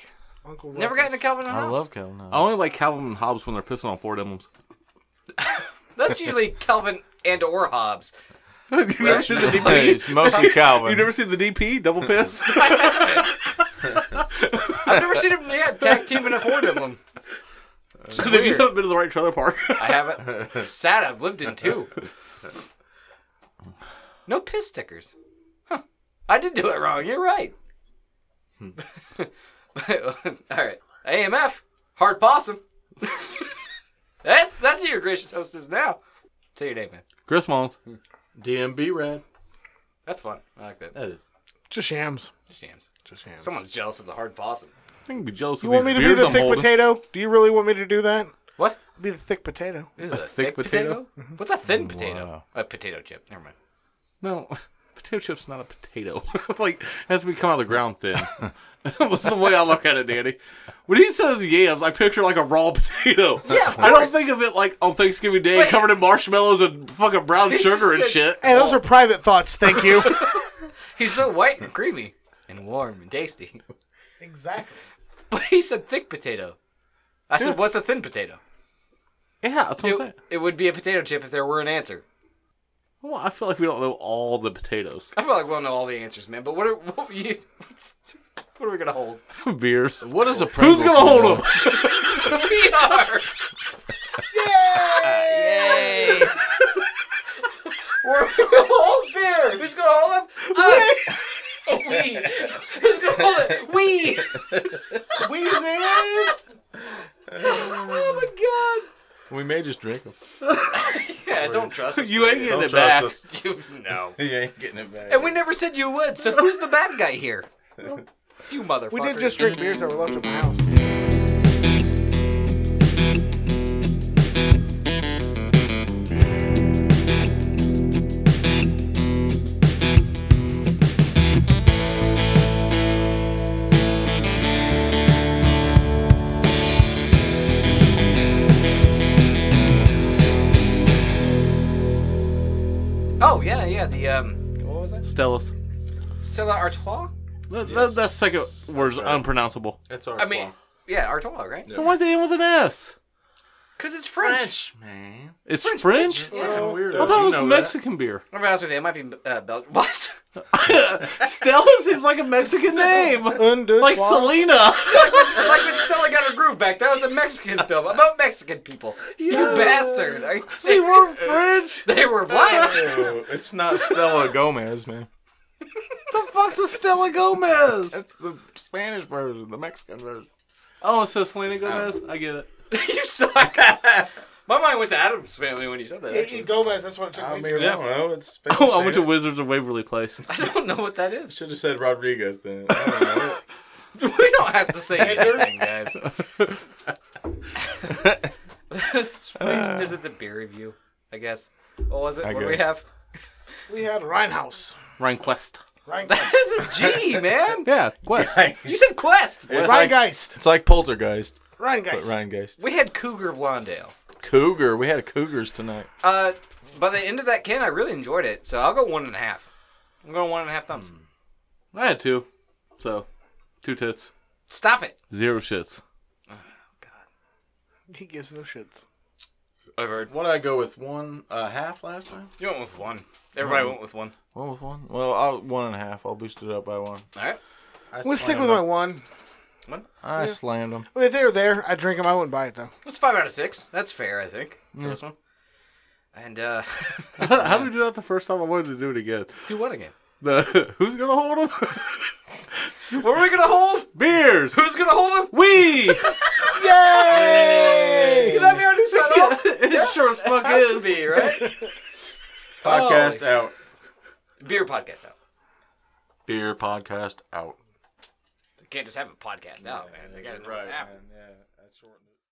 Uncle Never Ruckus. got into Calvin and I Hobbes. love Calvin. I only like Calvin and Hobbes when they're pissing on Ford emblems. That's usually Calvin and or Hobbes. You never seen the DP? It's mostly Calvin. You never seen the DP? Double piss? I've never seen him tag team in a Ford emblem. So then you haven't been to the right trailer park. I haven't. Sad, I've lived in two. No piss stickers. Huh. I did do it wrong. You're right. All right. AMF. Hard possum. That's who your gracious host is now. Say your name, man. Chris Mullins. DMB Red. That's fun. I like that. That is. Just yams. Just yams. Just yams. Someone's jealous of the hard possum. I can be jealous You of want these me to be beers the I'm thick holding. potato? Do you really want me to do that? What? Be the thick potato. Ooh, A thick potato? What's a thin potato? Wow. A potato chip. Never mind. No, potato chip's not a potato. Like, it has to be come out of the ground thin. That's the way I look at it, Danny. When he says yams, I picture like a raw potato. Yeah, of I don't course. think of it like on Thanksgiving Day But- covered in marshmallows and fucking brown He sugar and said- shit. Hey, those are private thoughts. Thank you. He's so white and creamy and warm and tasty. Exactly. But he said thick potato. I said, what's a thin potato? Yeah, that's what I'm saying. It would be a potato chip if there were an answer. Well, I feel like we don't know all the potatoes. I feel like we'll know all the answers, man. But what are we gonna hold? Beers. What is a Who's Pringle gonna hold them? We are. Yay! We're gonna hold beer. Who's gonna hold them? Us. We. Who's gonna hold it? We. Weezes. Oh my god. We may just drink them. Yeah, don't trust us. You ain't Brady. getting Don't it back. trust us. You, no. You ain't getting it back. And we never said you would. So who's the bad guy here? It's you, motherfucker. We did just drink beers that were left at my house. Oh yeah. The what was that? Stellas. Stella Artois. That second word's unpronounceable. It's our I mean, yeah, Artois, right? Yeah. Then why's the end with an S? Because it's French. man. It's French, French? bitch. Yeah. Fucking weirdo. I thought it You was know Mexican beer. I'll be honest with you, it might be Belgian. What? Stella seems like a Mexican name. Like Selena. Selena. Like when Stella got her groove back. That was a Mexican film about Mexican people. You bastard. Are you They serious? were French. They were black. that. Oh, it's not Stella Gomez, man. The fuck's a Stella Gomez? That's the Spanish version, the Mexican version. Oh, so Selena Gomez? I get it. You suck. My mind went to Adam's Family when you said that. Actually. Gomez, that's what it took I me mean, to. I don't know. It's Spanish. Oh, I went to Wizards of Waverly Place. I don't know what that is. Should have said Rodriguez then. I don't know. We don't have to say anything, guys. Let's visit the beer review, I guess. What was it? I What do we guess. have? We had Reinhaus. Ryan Quest. That is a G, man. Yeah, Quest. You said Quest. It's like, Rheingeist. it's like Poltergeist, but Rheingeist. Rheingeist. We had Cougar Blondale. Cougar. We had Cougars tonight. By the end of that can, I really enjoyed it. So I'll go 1.5. I'm going 1.5 thumbs. I had two. So, 2 tits. Stop it. 0 shits. He gives no shits. I've heard. What did I go with? 1.5 last time? You went with 1. Everybody went with 1. 1 with 1? Well, I'll 1.5. I'll boost it up by 1. All right. We'll stick with my one. I slammed them. I mean, if they were there, I'd drink them. I wouldn't buy it, though. That's 5 out of 6. That's fair, I think, for this one. And, How did we do that the first time? I wanted to do it again. do what again? Who's gonna hold them? What are we going to hold? Beers. Who's going to hold them? We. Yay! Can that be our new sign off? It sure as fuck Has is. to be, right? Podcast out. Beer podcast out. Beer podcast out. They can't just have a podcast out, man. They got to know what's happening. Yeah, that's short.